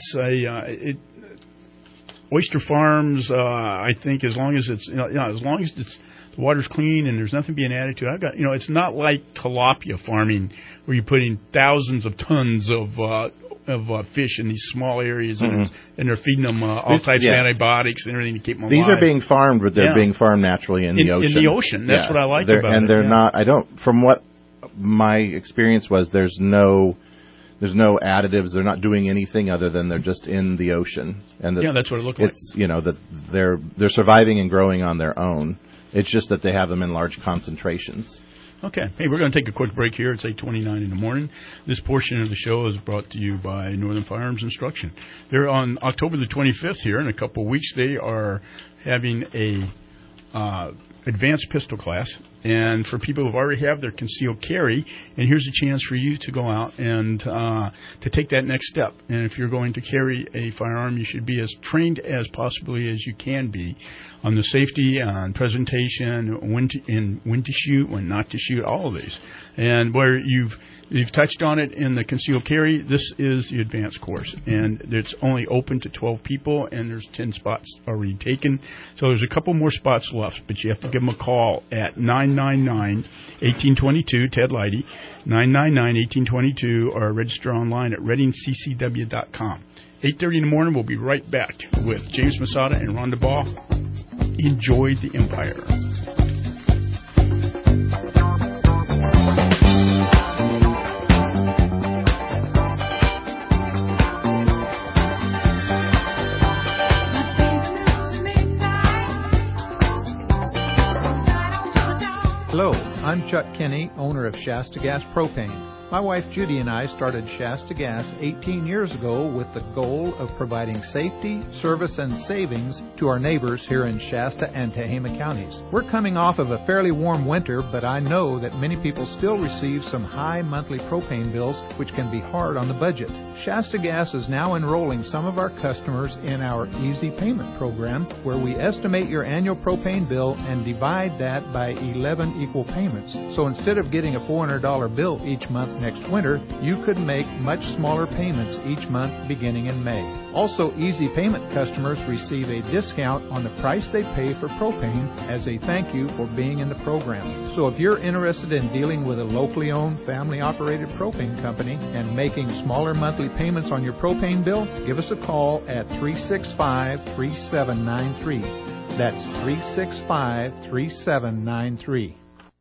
oyster farms. I think as long as it's the water's clean and there's nothing being added to it. It's not like tilapia farming where you're putting thousands of tons of fish in these small areas, and they're feeding them all types of antibiotics and everything to keep them alive. These are being farmed, but they're being farmed naturally in the ocean. In the ocean, that's what I like about it. And they're not. From what my experience was, there's no additives. They're not doing anything other than they're just in the ocean. And that's what it looked like. It's that they're surviving and growing on their own. It's just that they have them in large concentrations. Okay. Hey, we're going to take a quick break here. It's 8:29 in the morning. This portion of the show is brought to you by Northern Firearms Instruction. They're on October the 25th here. In a couple of weeks, they are having a advanced pistol class. And for people who already have their concealed carry, and here's a chance for you to go out and to take that next step. And if you're going to carry a firearm, you should be as trained as possibly as you can be on the safety, on presentation, when to shoot, when not to shoot, all of these. And where you've touched on it in the concealed carry, this is the advanced course. And it's only open to 12 people, and there's 10 spots already taken. So there's a couple more spots left, but you have to give them a call at 999-1822, Ted Leidy, 999-1822, or register online at readingccw.com. 8:30 in the morning, we'll be right back with James Masada and Rhonda Ball. Enjoy the Empire. Hello, I'm Chuck Kinney, owner of Shasta Gas Propane. My wife Judy and I started Shasta Gas 18 years ago with the goal of providing safety, service, and savings to our neighbors here in Shasta and Tehama counties. We're coming off of a fairly warm winter, but I know that many people still receive some high monthly propane bills, which can be hard on the budget. Shasta Gas is now enrolling some of our customers in our Easy Payment program, where we estimate your annual propane bill and divide that by 11 equal payments. So instead of getting a $400 bill each month next winter, you could make much smaller payments each month beginning in May. Also, Easy Payment customers receive a discount on the price they pay for propane as a thank you for being in the program. So if you're interested in dealing with a locally owned, family-operated propane company and making smaller monthly payments on your propane bill, give us a call at 365-3793. That's 365-3793.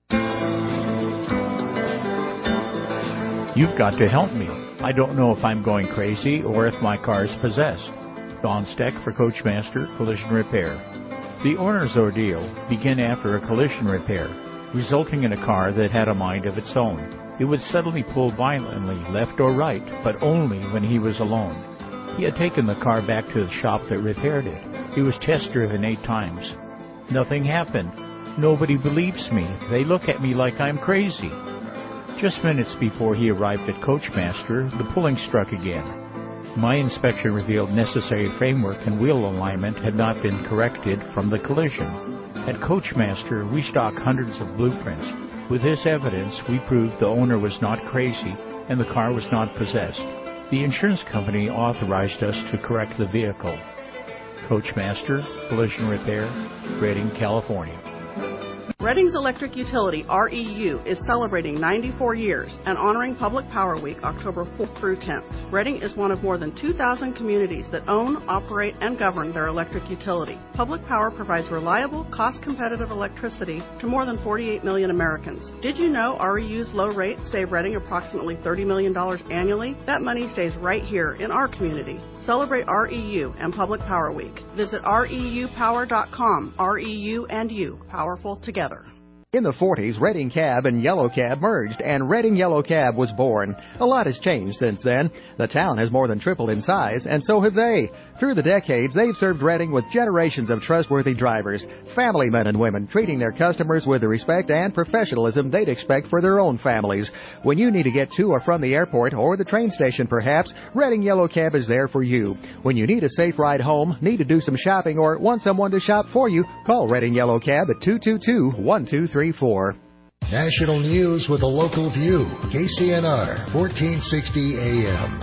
You've got to help me. I don't know if I'm going crazy or if my car's possessed. Don Steck for Coachmaster Collision Repair. The owner's ordeal began after a collision repair, resulting in a car that had a mind of its own. It would suddenly pull violently left or right, but only when he was alone. He had taken the car back to the shop that repaired it. It was test driven 8 times. Nothing happened. Nobody believes me. They look at me like I'm crazy. Just minutes before he arrived at Coachmaster, the pulling struck again. My inspection revealed necessary framework and wheel alignment had not been corrected from the collision. At Coachmaster, we stock hundreds of blueprints. With this evidence, we proved the owner was not crazy and the car was not possessed. The insurance company authorized us to correct the vehicle. Coachmaster Collision Repair, Redding, California. Redding's Electric Utility, REU, is celebrating 94 years and honoring Public Power Week October 4th through 10th. Redding is one of more than 2,000 communities that own, operate, and govern their electric utility. Public Power provides reliable, cost-competitive electricity to more than 48 million Americans. Did you know REU's low rates save Redding approximately $30 million annually? That money stays right here in our community. Celebrate REU and Public Power Week. Visit REUpower.com. REU and you, powerful together. In the 40s, Redding Cab and Yellow Cab merged, and Redding Yellow Cab was born. A lot has changed since then. The town has more than tripled in size, and so have they. Through the decades, they've served Redding with generations of trustworthy drivers, family men and women, treating their customers with the respect and professionalism they'd expect for their own families. When you need to get to or from the airport or the train station, perhaps, Redding Yellow Cab is there for you. When you need a safe ride home, need to do some shopping, or want someone to shop for you, call Redding Yellow Cab at 222-1234. National news with a local view. KCNR, 1460 AM.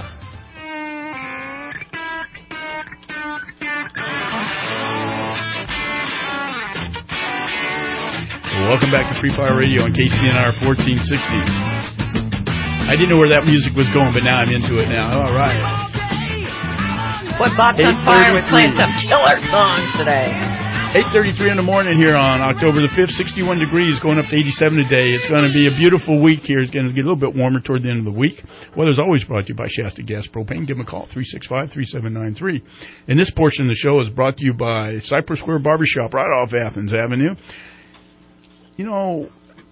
Welcome back to Free Fire Radio on KCNR 1460. I didn't know where that music was going, but now I'm into it now. All right. What Bob's on Fire was playing some killer songs today. 8:33 in the morning here on October the 5th, 61 degrees, going up to 87 today. It's going to be a beautiful week here. It's going to get a little bit warmer toward the end of the week. Weather's always brought to you by Shasta Gas Propane. Give them a call, 365-3793. And this portion of the show is brought to you by Cypress Square Barbershop, right off Athens Avenue. You know,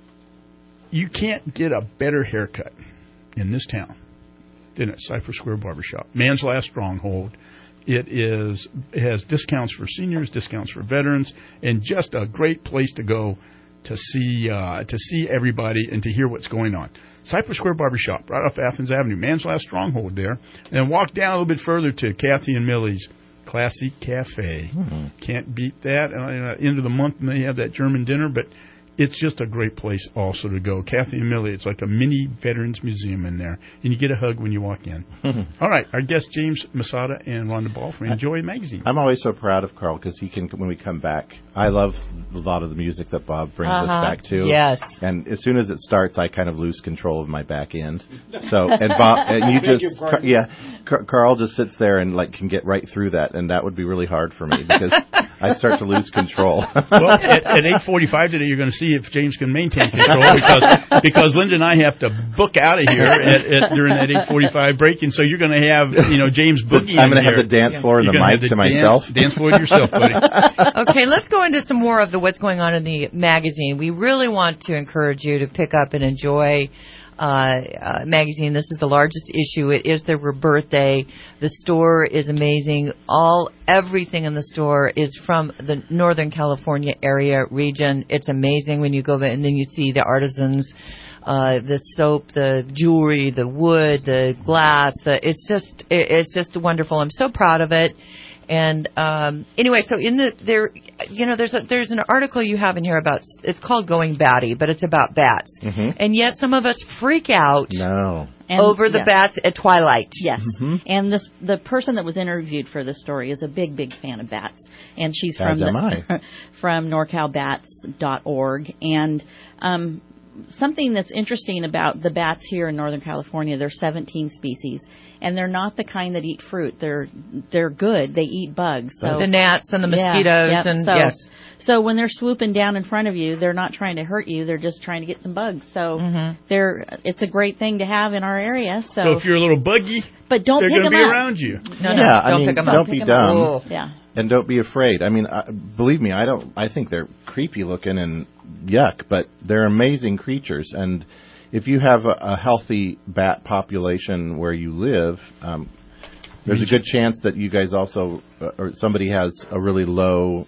you can't get a better haircut in this town than at Cypress Square Barbershop. Man's last stronghold. It has discounts for seniors, discounts for veterans, and just a great place to go to see everybody and to hear what's going on. Cypress Square Barbershop, right off Athens Avenue, Man's last stronghold there. And walk down a little bit further to Kathy and Millie's Classic Cafe. Can't beat that. End of the month, and they have that German dinner, but it's just a great place also to go. Kathy and Millie, it's like a mini Veterans Museum in there, and you get a hug when you walk in. All right, our guests James Masada and Rhonda Ball from Enjoy Magazine. I'm always so proud of Carl because he can, when we come back, I love a lot of the music that Bob brings us back to. Yes. And as soon as it starts, I kind of lose control of my back end. So, and Bob, and you just, Carl just sits there and like can get right through that, and that would be really hard for me because I start to lose control. Well, at 8:45 today, you're going to see if James can maintain control because Linda and I have to book out of here during that 8:45 break, and so you're going to have James boogie. I'm going to have the dance floor and the mic to myself. Dance floor to yourself, buddy. Okay, let's go into some more of what's going on in the magazine. We really want to encourage you to pick up and enjoy magazine. This is the largest issue. It is their birthday. The store is amazing. Everything in the store is from the Northern California area region. It's amazing when you go there and then you see the artisans, the soap, the jewelry, the wood, the glass. It's just wonderful. I'm so proud of it. And anyway, so there's an article you have in here about, it's called Going Batty, but it's about bats. And yet some of us freak out over the bats at twilight. Yes. And the person that was interviewed for this story is a big, big fan of bats. And she's from NorCalBats.org. And something that's interesting about the bats here in Northern California, there's 17 species. And they're not the kind that eat fruit. They're good. They eat bugs. So the gnats and the mosquitoes. So when they're swooping down in front of you, they're not trying to hurt you. They're just trying to get some bugs. So it's a great thing to have in our area. So if you're a little buggy, but don't they're going to be around you. Don't pick them up. Don't be dumb. And don't be afraid. I mean, believe me, I think they're creepy looking and yuck, but they're amazing creatures. And if you have a healthy bat population where you live, there's a good chance that you guys also, or somebody has a really low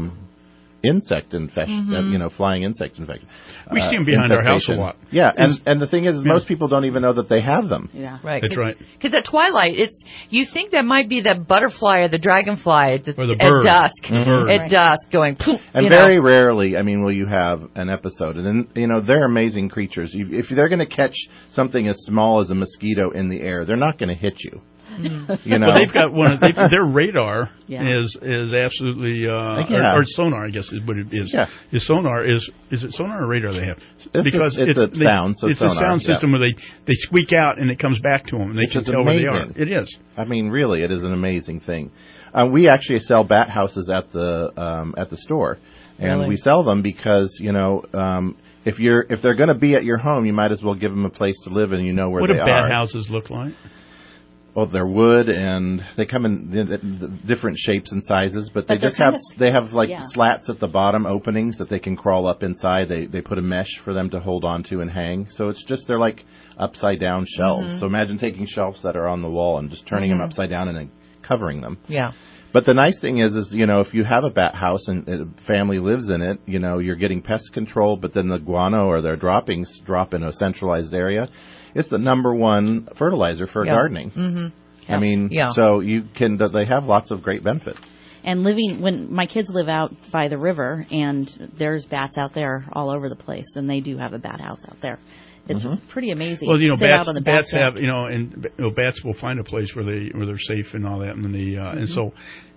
insect infection, flying insect infection. We see them behind our house a lot. Yeah, and the thing is, most people don't even know that they have them. Yeah, right. That's right. Because at twilight, you think that might be the butterfly or the dragonfly or the bird. At dusk. At dusk, going poof. And very rarely, will you have an episode? And then, they're amazing creatures. If they're going to catch something as small as a mosquito in the air, they're not going to hit you. Well, they've got their radar is absolutely or sonar, I guess is what it is. Yeah. Is sonar is it sonar or radar they have? Because it's a sound. So it's sonar, a sound system where they squeak out and it comes back to them and they can tell where they are. It is. Really, it is an amazing thing. We actually sell bat houses at the store, and we sell them because if they're going to be at your home, you might as well give them a place to live and where they are. What do bat houses look like? Well, they're wood, and they come in different shapes and sizes, but they just have slats at the bottom, openings that they can crawl up inside. They put a mesh for them to hold on to and hang. So they're like upside down shelves. So imagine taking shelves that are on the wall and just turning them upside down and then covering them. Yeah. But the nice thing is if you have a bat house and a family lives in it, you're getting pest control, but then the guano or their droppings drop in a centralized area. It's the number one fertilizer for gardening. So they have lots of great benefits. And when my kids live out by the river, and there's bats out there all over the place, and they do have a bat house out there. It's pretty amazing. Well, bats have, bats will find a place where they're safe and all that, and so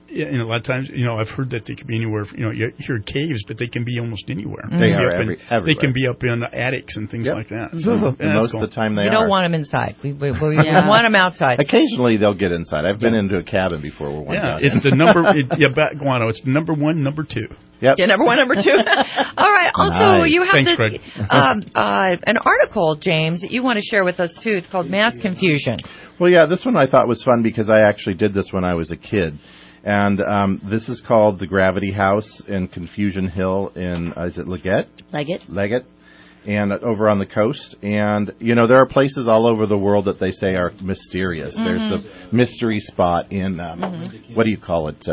a lot of times, I've heard that they can be anywhere. You hear caves, but they can be almost anywhere. They are everywhere. They can be up in attics and things like that. So, most of the time they are. We don't want them inside. We want them outside. Occasionally they'll get inside. I've been into a cabin before where one got it's in. the number. Guano. It's number 1, number 2. Yep. Yeah, number 1, number 2. All right. Also, you have Thanks, this Fred. an article, James, that you want to share with us too. It's called Mass Confusion. Well, yeah, this one I thought was fun because I actually did this when I was a kid. And this is called the Gravity House in Confusion Hill in, is it Leggett? Leggett. And over on the coast. And, there are places all over the world that they say are mysterious. There's the mystery spot in, what do you call it,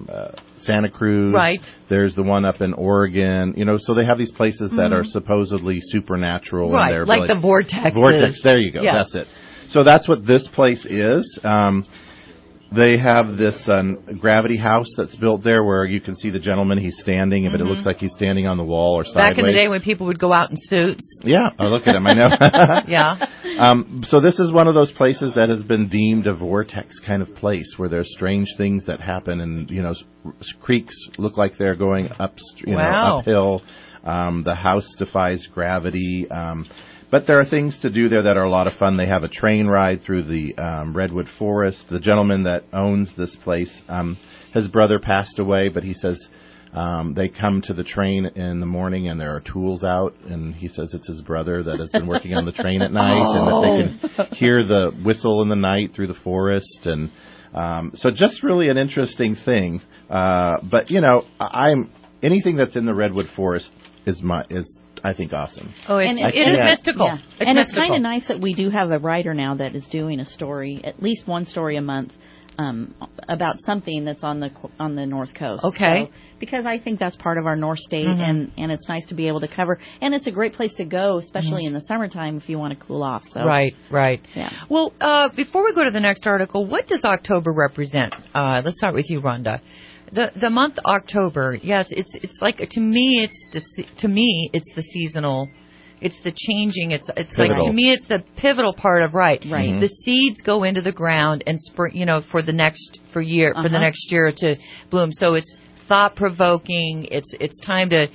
Santa Cruz. Right. There's the one up in Oregon. So they have these places that are supposedly supernatural. Right, and like the vortex. Vortex, there you go. Yes. That's it. So that's what this place is. They have this gravity house that's built there where you can see the gentleman. He's standing, but it looks like he's standing on the wall or sideways. Back in the day when people would go out in suits. Yeah. Oh, look at him. I know. Yeah. So this is one of those places that has been deemed a vortex kind of place where there's strange things that happen, and creeks look like they're going uphill. The house defies gravity. But there are things to do there that are a lot of fun. They have a train ride through the redwood forest. The gentleman that owns this place, his brother passed away, but he says they come to the train in the morning and there are tools out, and he says it's his brother that has been working on the train at night, and that they can hear the whistle in the night through the forest. And so just really an interesting thing. But, anything that's in the redwood forest is I think awesome. Oh, it is mystical. Yeah. It's kind of nice that we do have a writer now that is doing a story, at least one story a month, about something that's on the North Coast. Okay. So, because I think that's part of our North State, and it's nice to be able to cover. And it's a great place to go, especially in the summertime if you want to cool off. So. Right. Yeah. Well, before we go to the next article, what does October represent? Let's start with you, Rhonda. The month October, yes, it's like to me it's the seasonal, it's the changing, it's like to me it's the pivotal part of right. Mm-hmm. The seeds go into the ground and spring, for the next year to bloom. So it's thought provoking. It's time to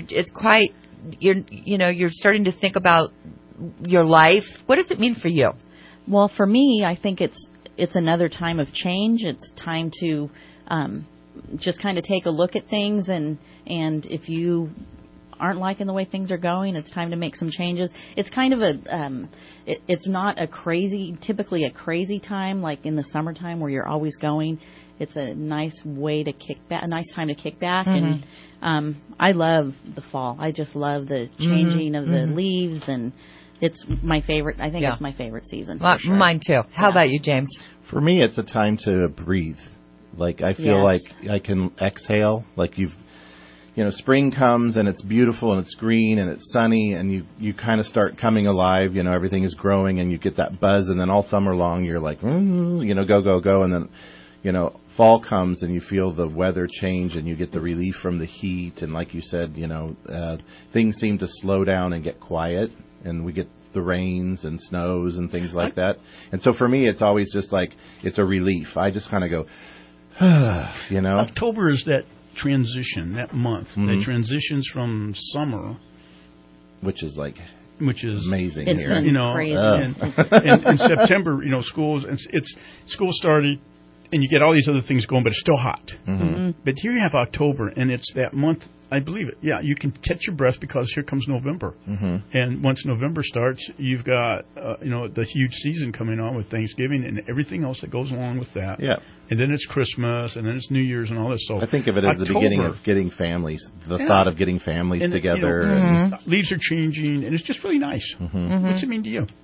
you're starting to think about your life. What does it mean for you? Well, for me, I think it's another time of change. It's time to just kind of take a look at things, and if you aren't liking the way things are going, it's time to make some changes. It's kind of it's not typically a crazy time like in the summertime where you're always going. It's a nice way to kick back, a nice time to kick back, and I love the fall. I just love the changing of the leaves, and it's my favorite. I think it's my favorite season. Well, for sure. Mine too. How about you, James? For me, it's a time to breathe. Like I feel like I can exhale. Like spring comes and it's beautiful and it's green and it's sunny and you kind of start coming alive. Everything is growing and you get that buzz, and then all summer long you're like, go, and then fall comes and you feel the weather change and you get the relief from the heat, and like you said, things seem to slow down and get quiet, and we get the rains and snows and things like that. And so for me, it's always just like it's a relief. I just kind of go. October is that transition, that month that transitions from summer, which is amazing. It's here. been crazy. And in September, school started, and you get all these other things going, but it's still hot. But here you have October, and it's that month. I believe it. Yeah, you can catch your breath because here comes November, and once November starts, you've got the huge season coming on with Thanksgiving and everything else that goes along with that. Yeah, and then it's Christmas, and then it's New Year's, and all this. So I think of it as the beginning of getting families. The thought of getting families together. And leaves are changing, and it's just really nice. What's it mean to you?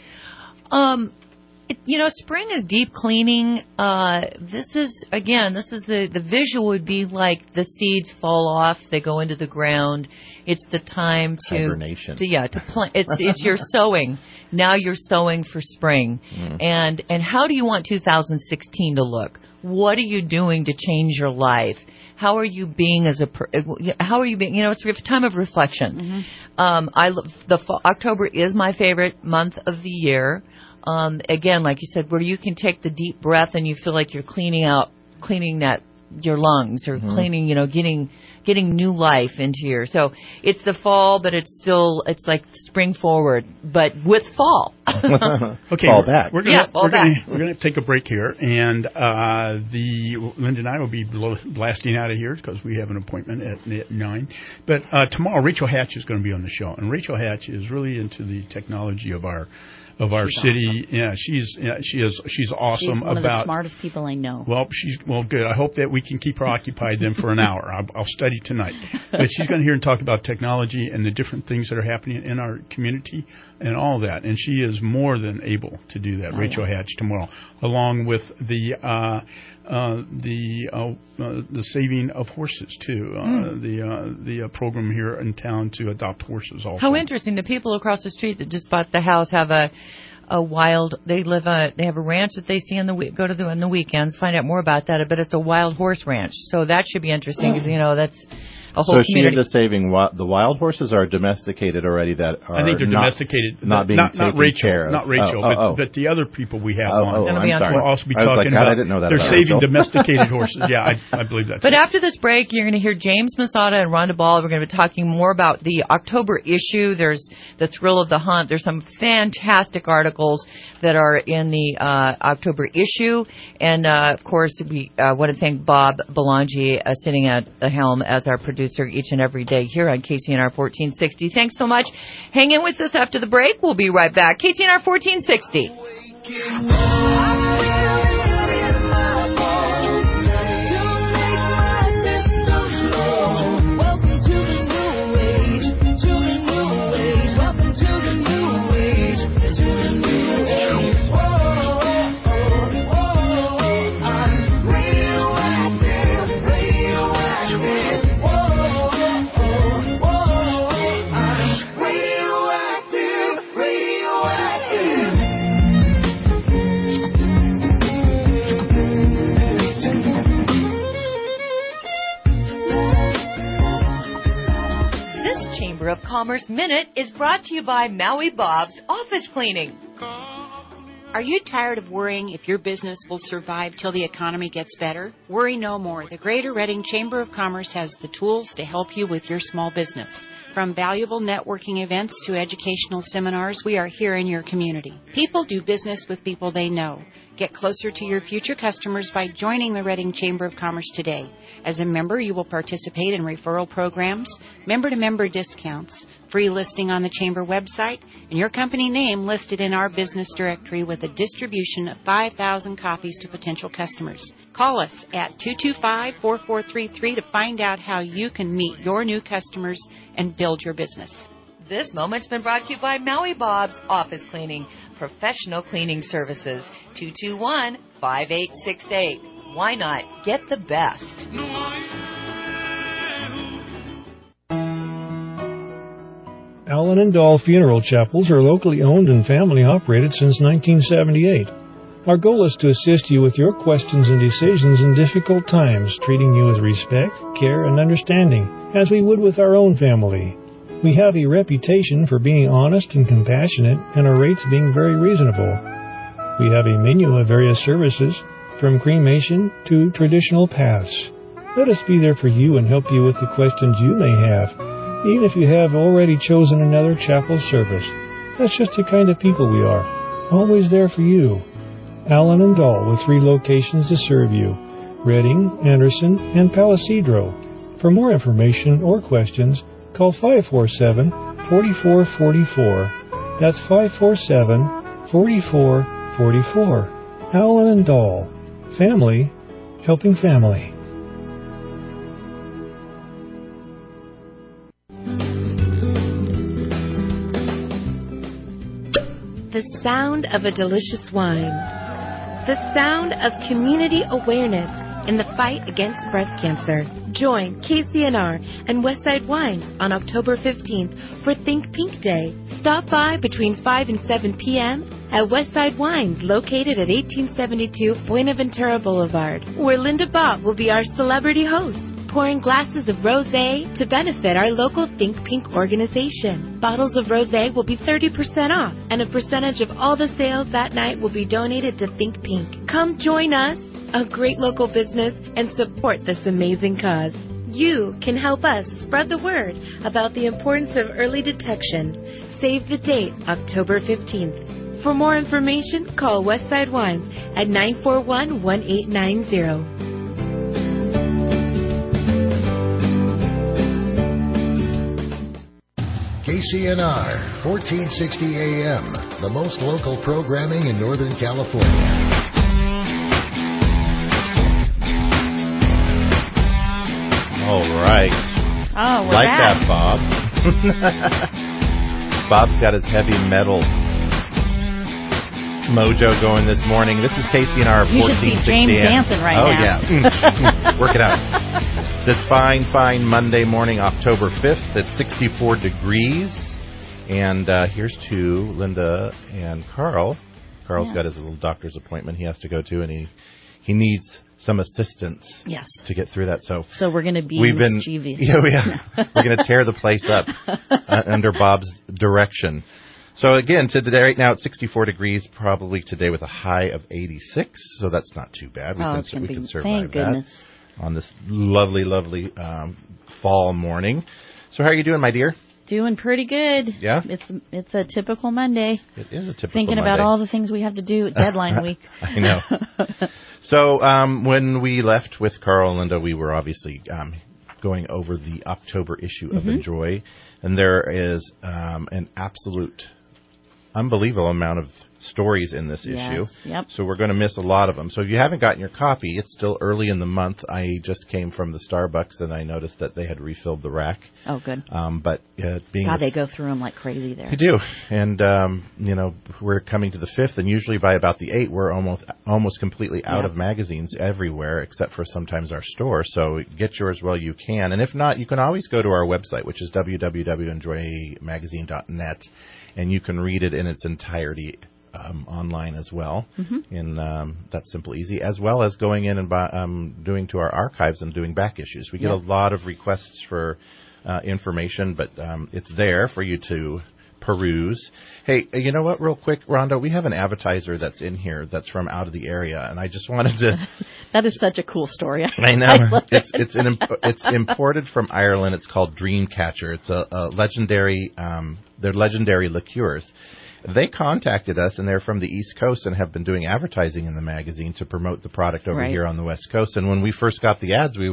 Spring is deep cleaning. This is the visual would be like the seeds fall off, they go into the ground. It's the time to hibernation. To plant. It's your sowing. Now you're sowing for spring. And how do you want 2016 to look? What are you doing to change your life? How are you being it's a time of reflection. October is my favorite month of the year. Again, like you said, where you can take the deep breath and you feel like you're cleaning that your lungs or cleaning, getting new life into your. So it's the fall, but it's like spring forward, but with fall. Okay, fall back. We're gonna take a break here, and Linda and I will be blasting out of here because we have an appointment at 9. But tomorrow, Rachel Hatch is going to be on the show, and Rachel Hatch is really into the technology of our city. Awesome. Yeah, she's awesome. She's one of the smartest people I know. Well, good. I hope that we can keep her occupied then for an hour. I'll study tonight. But she's going to hear and talk about technology and the different things that are happening in our community and all that. And she is more than able to do that. Rachel Hatch tomorrow, along with the saving of horses too. The program here in town to adopt horses. Also. How interesting! The people across the street that just bought the house have a wild. They have a ranch that they see on the weekends. Find out more about that. But it's a wild horse ranch, so that should be interesting because that's a whole community. So she is saving the wild horses are domesticated already that are I think they're domesticated. Not being taken care of. Not Rachel, but the other people we have on. I'm sorry. We'll also be I was talking like, about I didn't know that they're about saving Rachel. domesticated horses. Yeah, I believe that. But after this break, you're going to hear James Masada and Rhonda Ball. We're going to be talking more about the October issue. There's the Thrill of the Hunt. There's some fantastic articles that are in the October issue. And, of course, we want to thank Bob Belangi sitting at the helm as our producer each and every day here on KCNR 1460. Thanks so much. Hang in with us after the break. We'll be right back. KCNR 1460. Chamber of Commerce Minute is brought to you by Maui Bob's Office Cleaning. Are you tired of worrying if your business will survive till the economy gets better? Worry no more. The Greater Reading Chamber of Commerce has the tools to help you with your small business. From valuable networking events to educational seminars, we are here in your community. People do business with people they know. Get closer to your future customers by joining the Reading Chamber of Commerce today. As a member, you will participate in referral programs, member-to-member discounts, free listing on the Chamber website, and your company name listed in our business directory with a distribution of 5,000 copies to potential customers. Call us at 225-4433 to find out how you can meet your new customers and build your business. This moment's been brought to you by Maui Bob's Office Cleaning, professional cleaning services. 221-5868. Why not get the best? Allen and Dahl Funeral Chapels are locally owned and family operated since 1978. Our goal is to assist you with your questions and decisions in difficult times, treating you with respect, care, and understanding, as we would with our own family. We have a reputation for being honest and compassionate, and our rates being very reasonable. We have a menu of various services, from cremation to traditional paths. Let us be there for you and help you with the questions you may have, even if you have already chosen another chapel service. That's just the kind of people we are, always there for you. Allen and Dahl, with 3 locations to serve you, Reading, Anderson, and Palisadro. For more information or questions, call 547-4444. That's 547-4444. Allen and Dahl. Family helping family. The sound of a delicious wine. The sound of community awareness in the fight against breast cancer. Join KCNR and Westside Wines on October 15th for Think Pink Day. Stop by between 5 and 7 p.m. at Westside Wines, located at 1872 Buenaventura Boulevard, where Linda Bott will be our celebrity host, pouring glasses of rosé to benefit our local Think Pink organization. Bottles of rosé will be 30% off, and a percentage of all the sales that night will be donated to Think Pink. Come join us a great local business, and support this amazing cause. You can help us spread the word about the importance of early detection. Save the date, October 15th. For more information, call Westside Wines at 941-1890. KCNR, 1460 AM, the most local programming in Northern California. All right. Oh, we're like back. that, Bob. Bob's got his heavy metal mojo going this morning. This is KCNR 1460 AM. You should see James dancing right now. Oh, yeah. Work it out. This fine Monday morning, October 5th, it's 64 degrees. And here's to Linda and Carl. Carl's got his little doctor's appointment he has to go to, and he needs some assistance to get through that. So we're going to be mischievous. We're going to tear the place up under Bob's direction. So again, today, right now it's 64 degrees, probably today with a high of 86. So that's not too bad. We can survive that on this lovely, lovely fall morning. So how are you doing, my dear? Doing pretty good. Yeah? It's a typical Monday. It is a typical Thinking Monday. about all the things we have to do at deadline week. I know. So when we left with Carl and Linda, we were obviously going over the October issue of Enjoy. And there is an absolute unbelievable amount of stories in this issue. Yep. So we're going to miss a lot of them. So if you haven't gotten your copy, it's still early in the month. I just came from the Starbucks and I noticed that they had refilled the rack. Oh, good. But they go through them like crazy there. They do. And, we're coming to the 5th, and usually by about the 8th, we're almost completely out of magazines everywhere, except for sometimes our store. So get yours while you can. And if not, you can always go to our website, which is www.enjoymagazine.net, and you can read it in its entirety online as well, and that's simple, easy, as well as going in and doing to our archives and doing back issues. We get a lot of requests for information, but it's there for you to peruse. Hey, you know what, real quick, Rhonda, we have an advertiser that's in here that's from out of the area, and I just wanted to... That is such a cool story. I know. It's imported from Ireland. It's called Dreamcatcher. It's a legendary, they're legendary liqueurs. They contacted us, and they're from the East Coast and have been doing advertising in the magazine to promote the product over here on the West Coast. And when we first got the ads,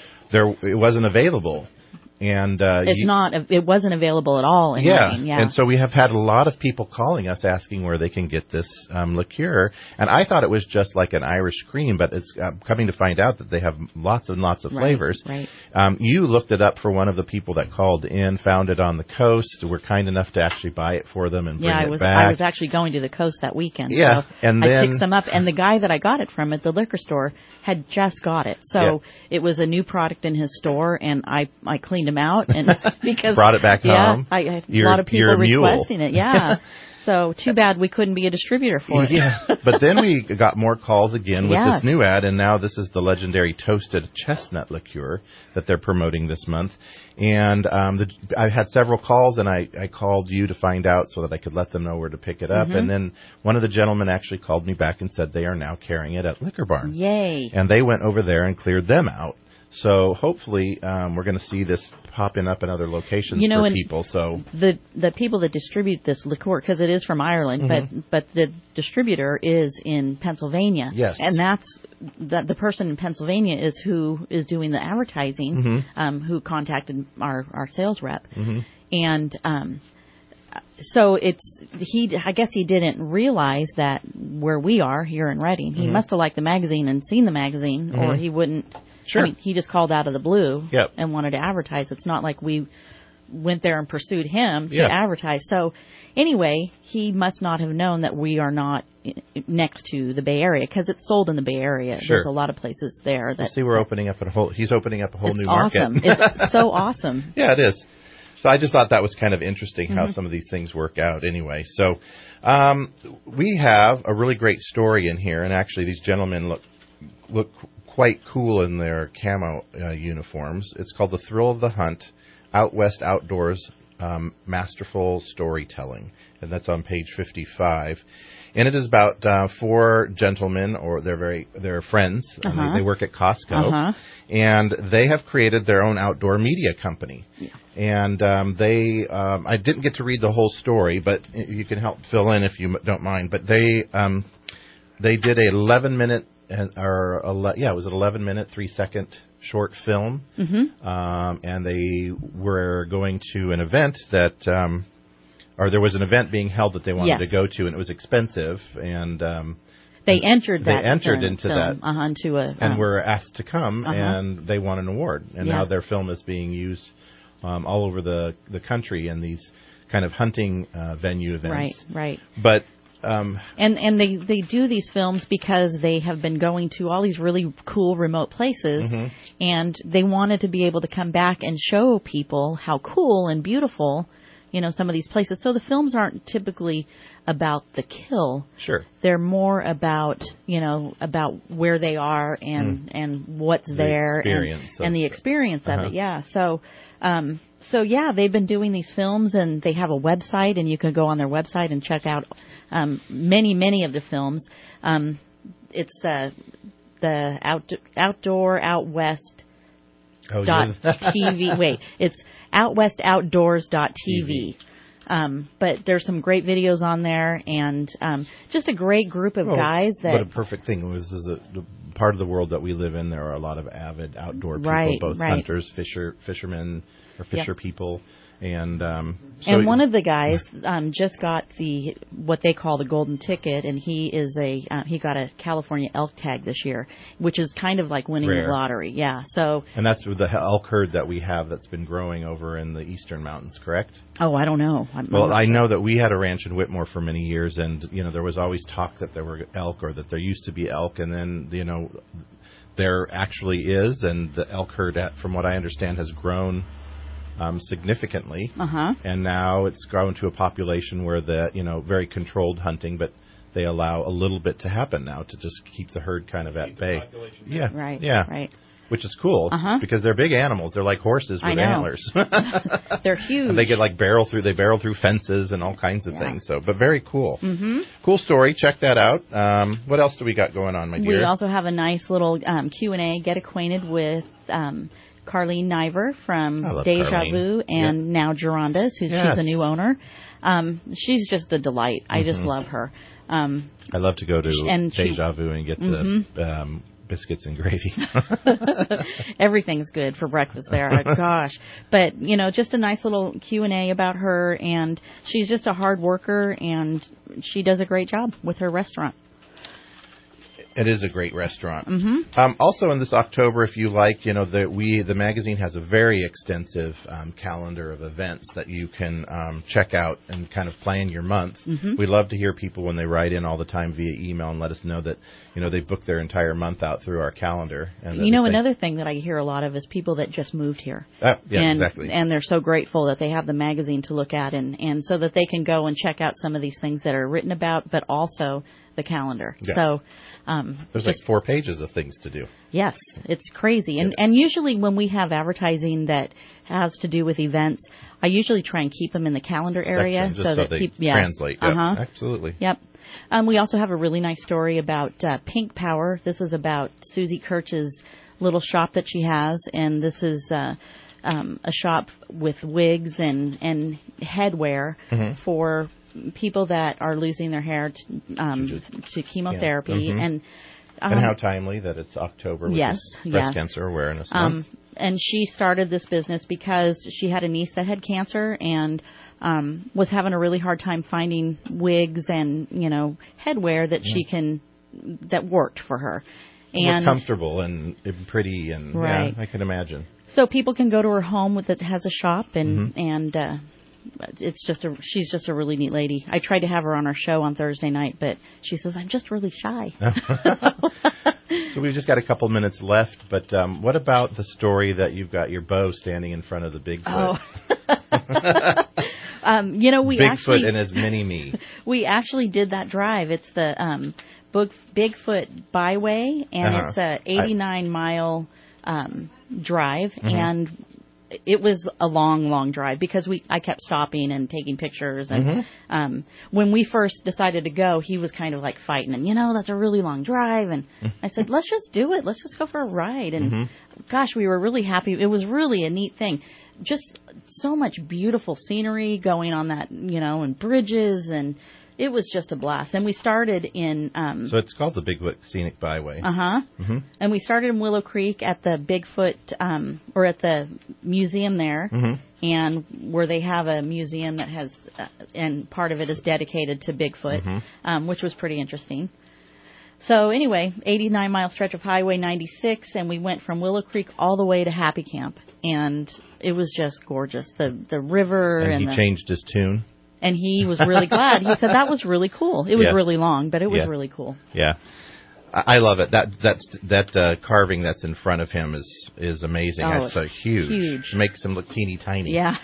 it wasn't available. And it wasn't available at all in Reading. And so we have had a lot of people calling us asking where they can get this liqueur. And I thought it was just like an Irish cream, but it's coming to find out that they have lots and lots of flavors. Right. You looked it up for one of the people that called in, found it on the coast, were kind enough to actually buy it for them and bring it back. I was actually going to the coast that weekend. Yeah. So and I picked them up, and the guy that I got it from at the liquor store had just got it. So it was a new product in his store, and I cleaned him out and because brought it back home. I had a lot of people requesting it. Yeah. So too bad we couldn't be a distributor for it. Yeah. But then we got more calls again with this new ad, and now this is the legendary toasted chestnut liqueur that they're promoting this month. And I had several calls, and I called you to find out so that I could let them know where to pick it up. And then one of the gentlemen actually called me back and said they are now carrying it at Liquor Barn. Yay. And they went over there and cleared them out. So hopefully we're going to see this popping up in other locations for people. So the people that distribute this liqueur, because it is from Ireland, but the distributor is in Pennsylvania. Yes. And the person in Pennsylvania is who is doing the advertising, who contacted our sales rep. And so I guess he didn't realize that where we are here in Reading, he must have liked the magazine and seen the magazine, or he wouldn't. Sure. I mean, he just called out of the blue and wanted to advertise. It's not like we went there and pursued him to advertise. So anyway, he must not have known that we are not next to the Bay Area, because it's sold in the Bay Area. Sure. There's a lot of places there. That he's opening up a whole new market. Awesome. It's so awesome. Yeah, it is. So I just thought that was kind of interesting how some of these things work out anyway. So we have a really great story in here, and actually these gentlemen look quite cool in their camo uniforms. It's called The Thrill of the Hunt, Out West Outdoors Masterful Storytelling, and that's on page 55. And it is about 4 gentlemen, or they're friends. They work at Costco, and they have created their own outdoor media company. Yeah. And I didn't get to read the whole story, but you can help fill in if you don't mind. But they did a 11-minute, it was an 11-minute, 3-second short film, and they were going to an event that, or there was an event being held that they wanted to go to, and it was expensive, and they entered into that, and were asked to come, and they won an award, and now their film is being used all over the country in these kind of hunting venue events. Right. But and they do these films because they have been going to all these really cool remote places, and they wanted to be able to come back and show people how cool and beautiful, some of these places. So the films aren't typically about the kill. Sure. They're more about, about where they are and what's there and the experience of it. Yeah. So they've been doing these films, and they have a website, and you can go on their website and check out many of the films. It's the Outdoor Out West .tv. Wait, it's OutWestOutdoors.tv. But there's some great videos on there, and just a great group of guys. What a perfect thing was is the part of the world that we live in. There are a lot of avid outdoor people, both hunters, fishermen, or fisher people. And one of the guys just got what they call the golden ticket, and he got a California elk tag this year, which is kind of like winning the lottery. Yeah. So. And that's the elk herd that we have that's been growing over in the eastern mountains, correct? Oh, I don't know. I know that we had a ranch in Whitmore for many years, and there was always talk that there were elk, or that there used to be elk, and then there actually is, and the elk herd, from what I understand, has grown significantly, and now it's grown to a population where very controlled hunting, but they allow a little bit to happen now to just keep the herd kind of at bay. Yeah, right. Which is cool because they're big animals. They're like horses with antlers. They're huge. And they get barrel through fences and all kinds of things. So, but very cool. Cool story. Check that out. What else do we got going on, my dear? We also have a nice little Q&A. Get acquainted with. Carlene Niver from Deja Vu and now Geronda's, she's a new owner. She's just a delight. I just love her. I love to go to Deja Vu and get the biscuits and gravy. Everything's good for breakfast there. Gosh. But, just a nice little Q&A about her, and she's just a hard worker, and she does a great job with her restaurant. It is a great restaurant. Also in this October, if you like, the magazine has a very extensive calendar of events that you can check out and kind of plan your month. We love to hear people when they write in all the time via email and let us know that they book their entire month out through our calendar. And another thing that I hear a lot of is people that just moved here. Exactly. And they're so grateful that they have the magazine to look at, and so that they can go and check out some of these things that are written about, but also the calendar. Yeah. So there's 4 pages of things to do. Yes, it's crazy. And usually when we have advertising that has to do with events, I usually try and keep them in the calendar area so they translate. Yeah, absolutely. Yep. We also have a really nice story about Pink Power. This is about Susie Kirch's little shop that she has, and this is a shop with wigs and headwear for people that are losing their hair to chemotherapy. And how timely that it's October, which is Breast Cancer Awareness Month. And she started this business because she had a niece that had cancer and was having a really hard time finding wigs and headwear that she that worked for her. And comfortable and pretty, and I can imagine. So people can go to her home that has a shop, and she's just a really neat lady. I tried to have her on our show on Thursday night, but she says, I'm just really shy. So we've just got a couple minutes left, but what about the story that you've got your bow standing in front of the Bigfoot? We Bigfoot and his mini-me. We actually did that drive. It's the Bigfoot Byway, and it's a 89-mile drive, and it was a long drive because I kept stopping and taking pictures. And when we first decided to go, he was kind of like fighting. And, that's a really long drive. And I said, let's just do it. Let's just go for a ride. And, gosh, we were really happy. It was really a neat thing. Just so much beautiful scenery going on that, and bridges, and it was just a blast. And we started in... so it's called the Bigfoot Scenic Byway. And we started in Willow Creek at the Bigfoot, or at the museum there, and where they have a museum that has, and part of it is dedicated to Bigfoot, which was pretty interesting. So anyway, 89-mile stretch of Highway 96, and we went from Willow Creek all the way to Happy Camp, and it was just gorgeous. The river and he changed his tune. And he was really glad. He said that was really cool. It was really long, but it was really cool. Yeah, I love it. That carving that's in front of him is amazing. Oh, it's so huge. It makes him look teeny tiny. Yeah.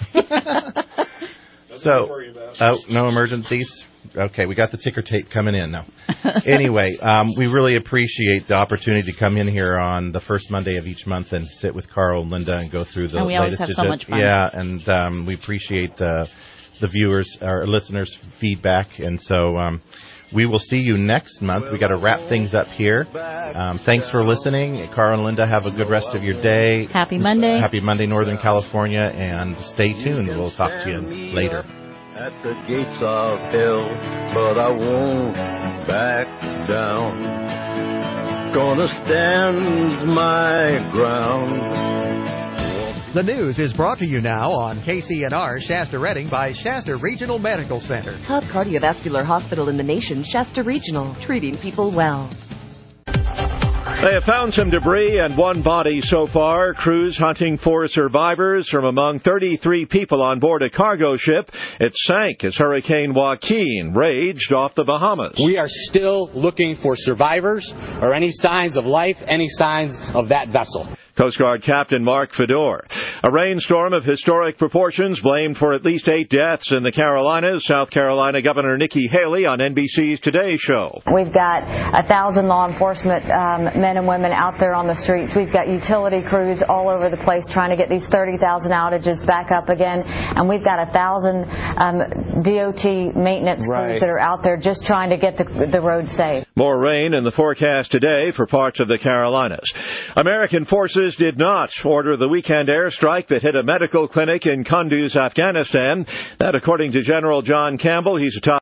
So, no emergencies. Okay, we got the ticker tape coming in now. Anyway, we really appreciate the opportunity to come in here on the first Monday of each month and sit with Carl and Linda and go through the and we latest. Always have so much fun. Yeah, and we appreciate the viewers, our listeners' feedback, and so we will see you next month. We got to wrap things up here. Thanks for listening, Carl and Linda. Have a good rest of your day. Happy Monday. Happy Monday, Northern California, and stay tuned. We'll talk to you later. At the gates of hell, but I won't back down. Gonna stand my ground. The news is brought to you now on KCNR Shasta Redding by Shasta Regional Medical Center. Top cardiovascular hospital in the nation, Shasta Regional, treating people well. They have found some debris and one body so far. Crews hunting for survivors from among 33 people on board a cargo ship. It sank as Hurricane Joaquin raged off the Bahamas. We are still looking for survivors or any signs of life, any signs of that vessel. Coast Guard Captain Mark Fedor. A rainstorm of historic proportions blamed for at least 8 deaths in the Carolinas. South Carolina Governor Nikki Haley on NBC's Today Show. We've got 1,000 law enforcement men and women out there on the streets. We've got utility crews all over the place trying to get these 30,000 outages back up again. And we've got 1,000 DOT maintenance crews that are out there just trying to get the road safe. More rain in the forecast today for parts of the Carolinas. American forces did not order the weekend airstrike that hit a medical clinic in Kunduz, Afghanistan. That, according to General John Campbell, he's a top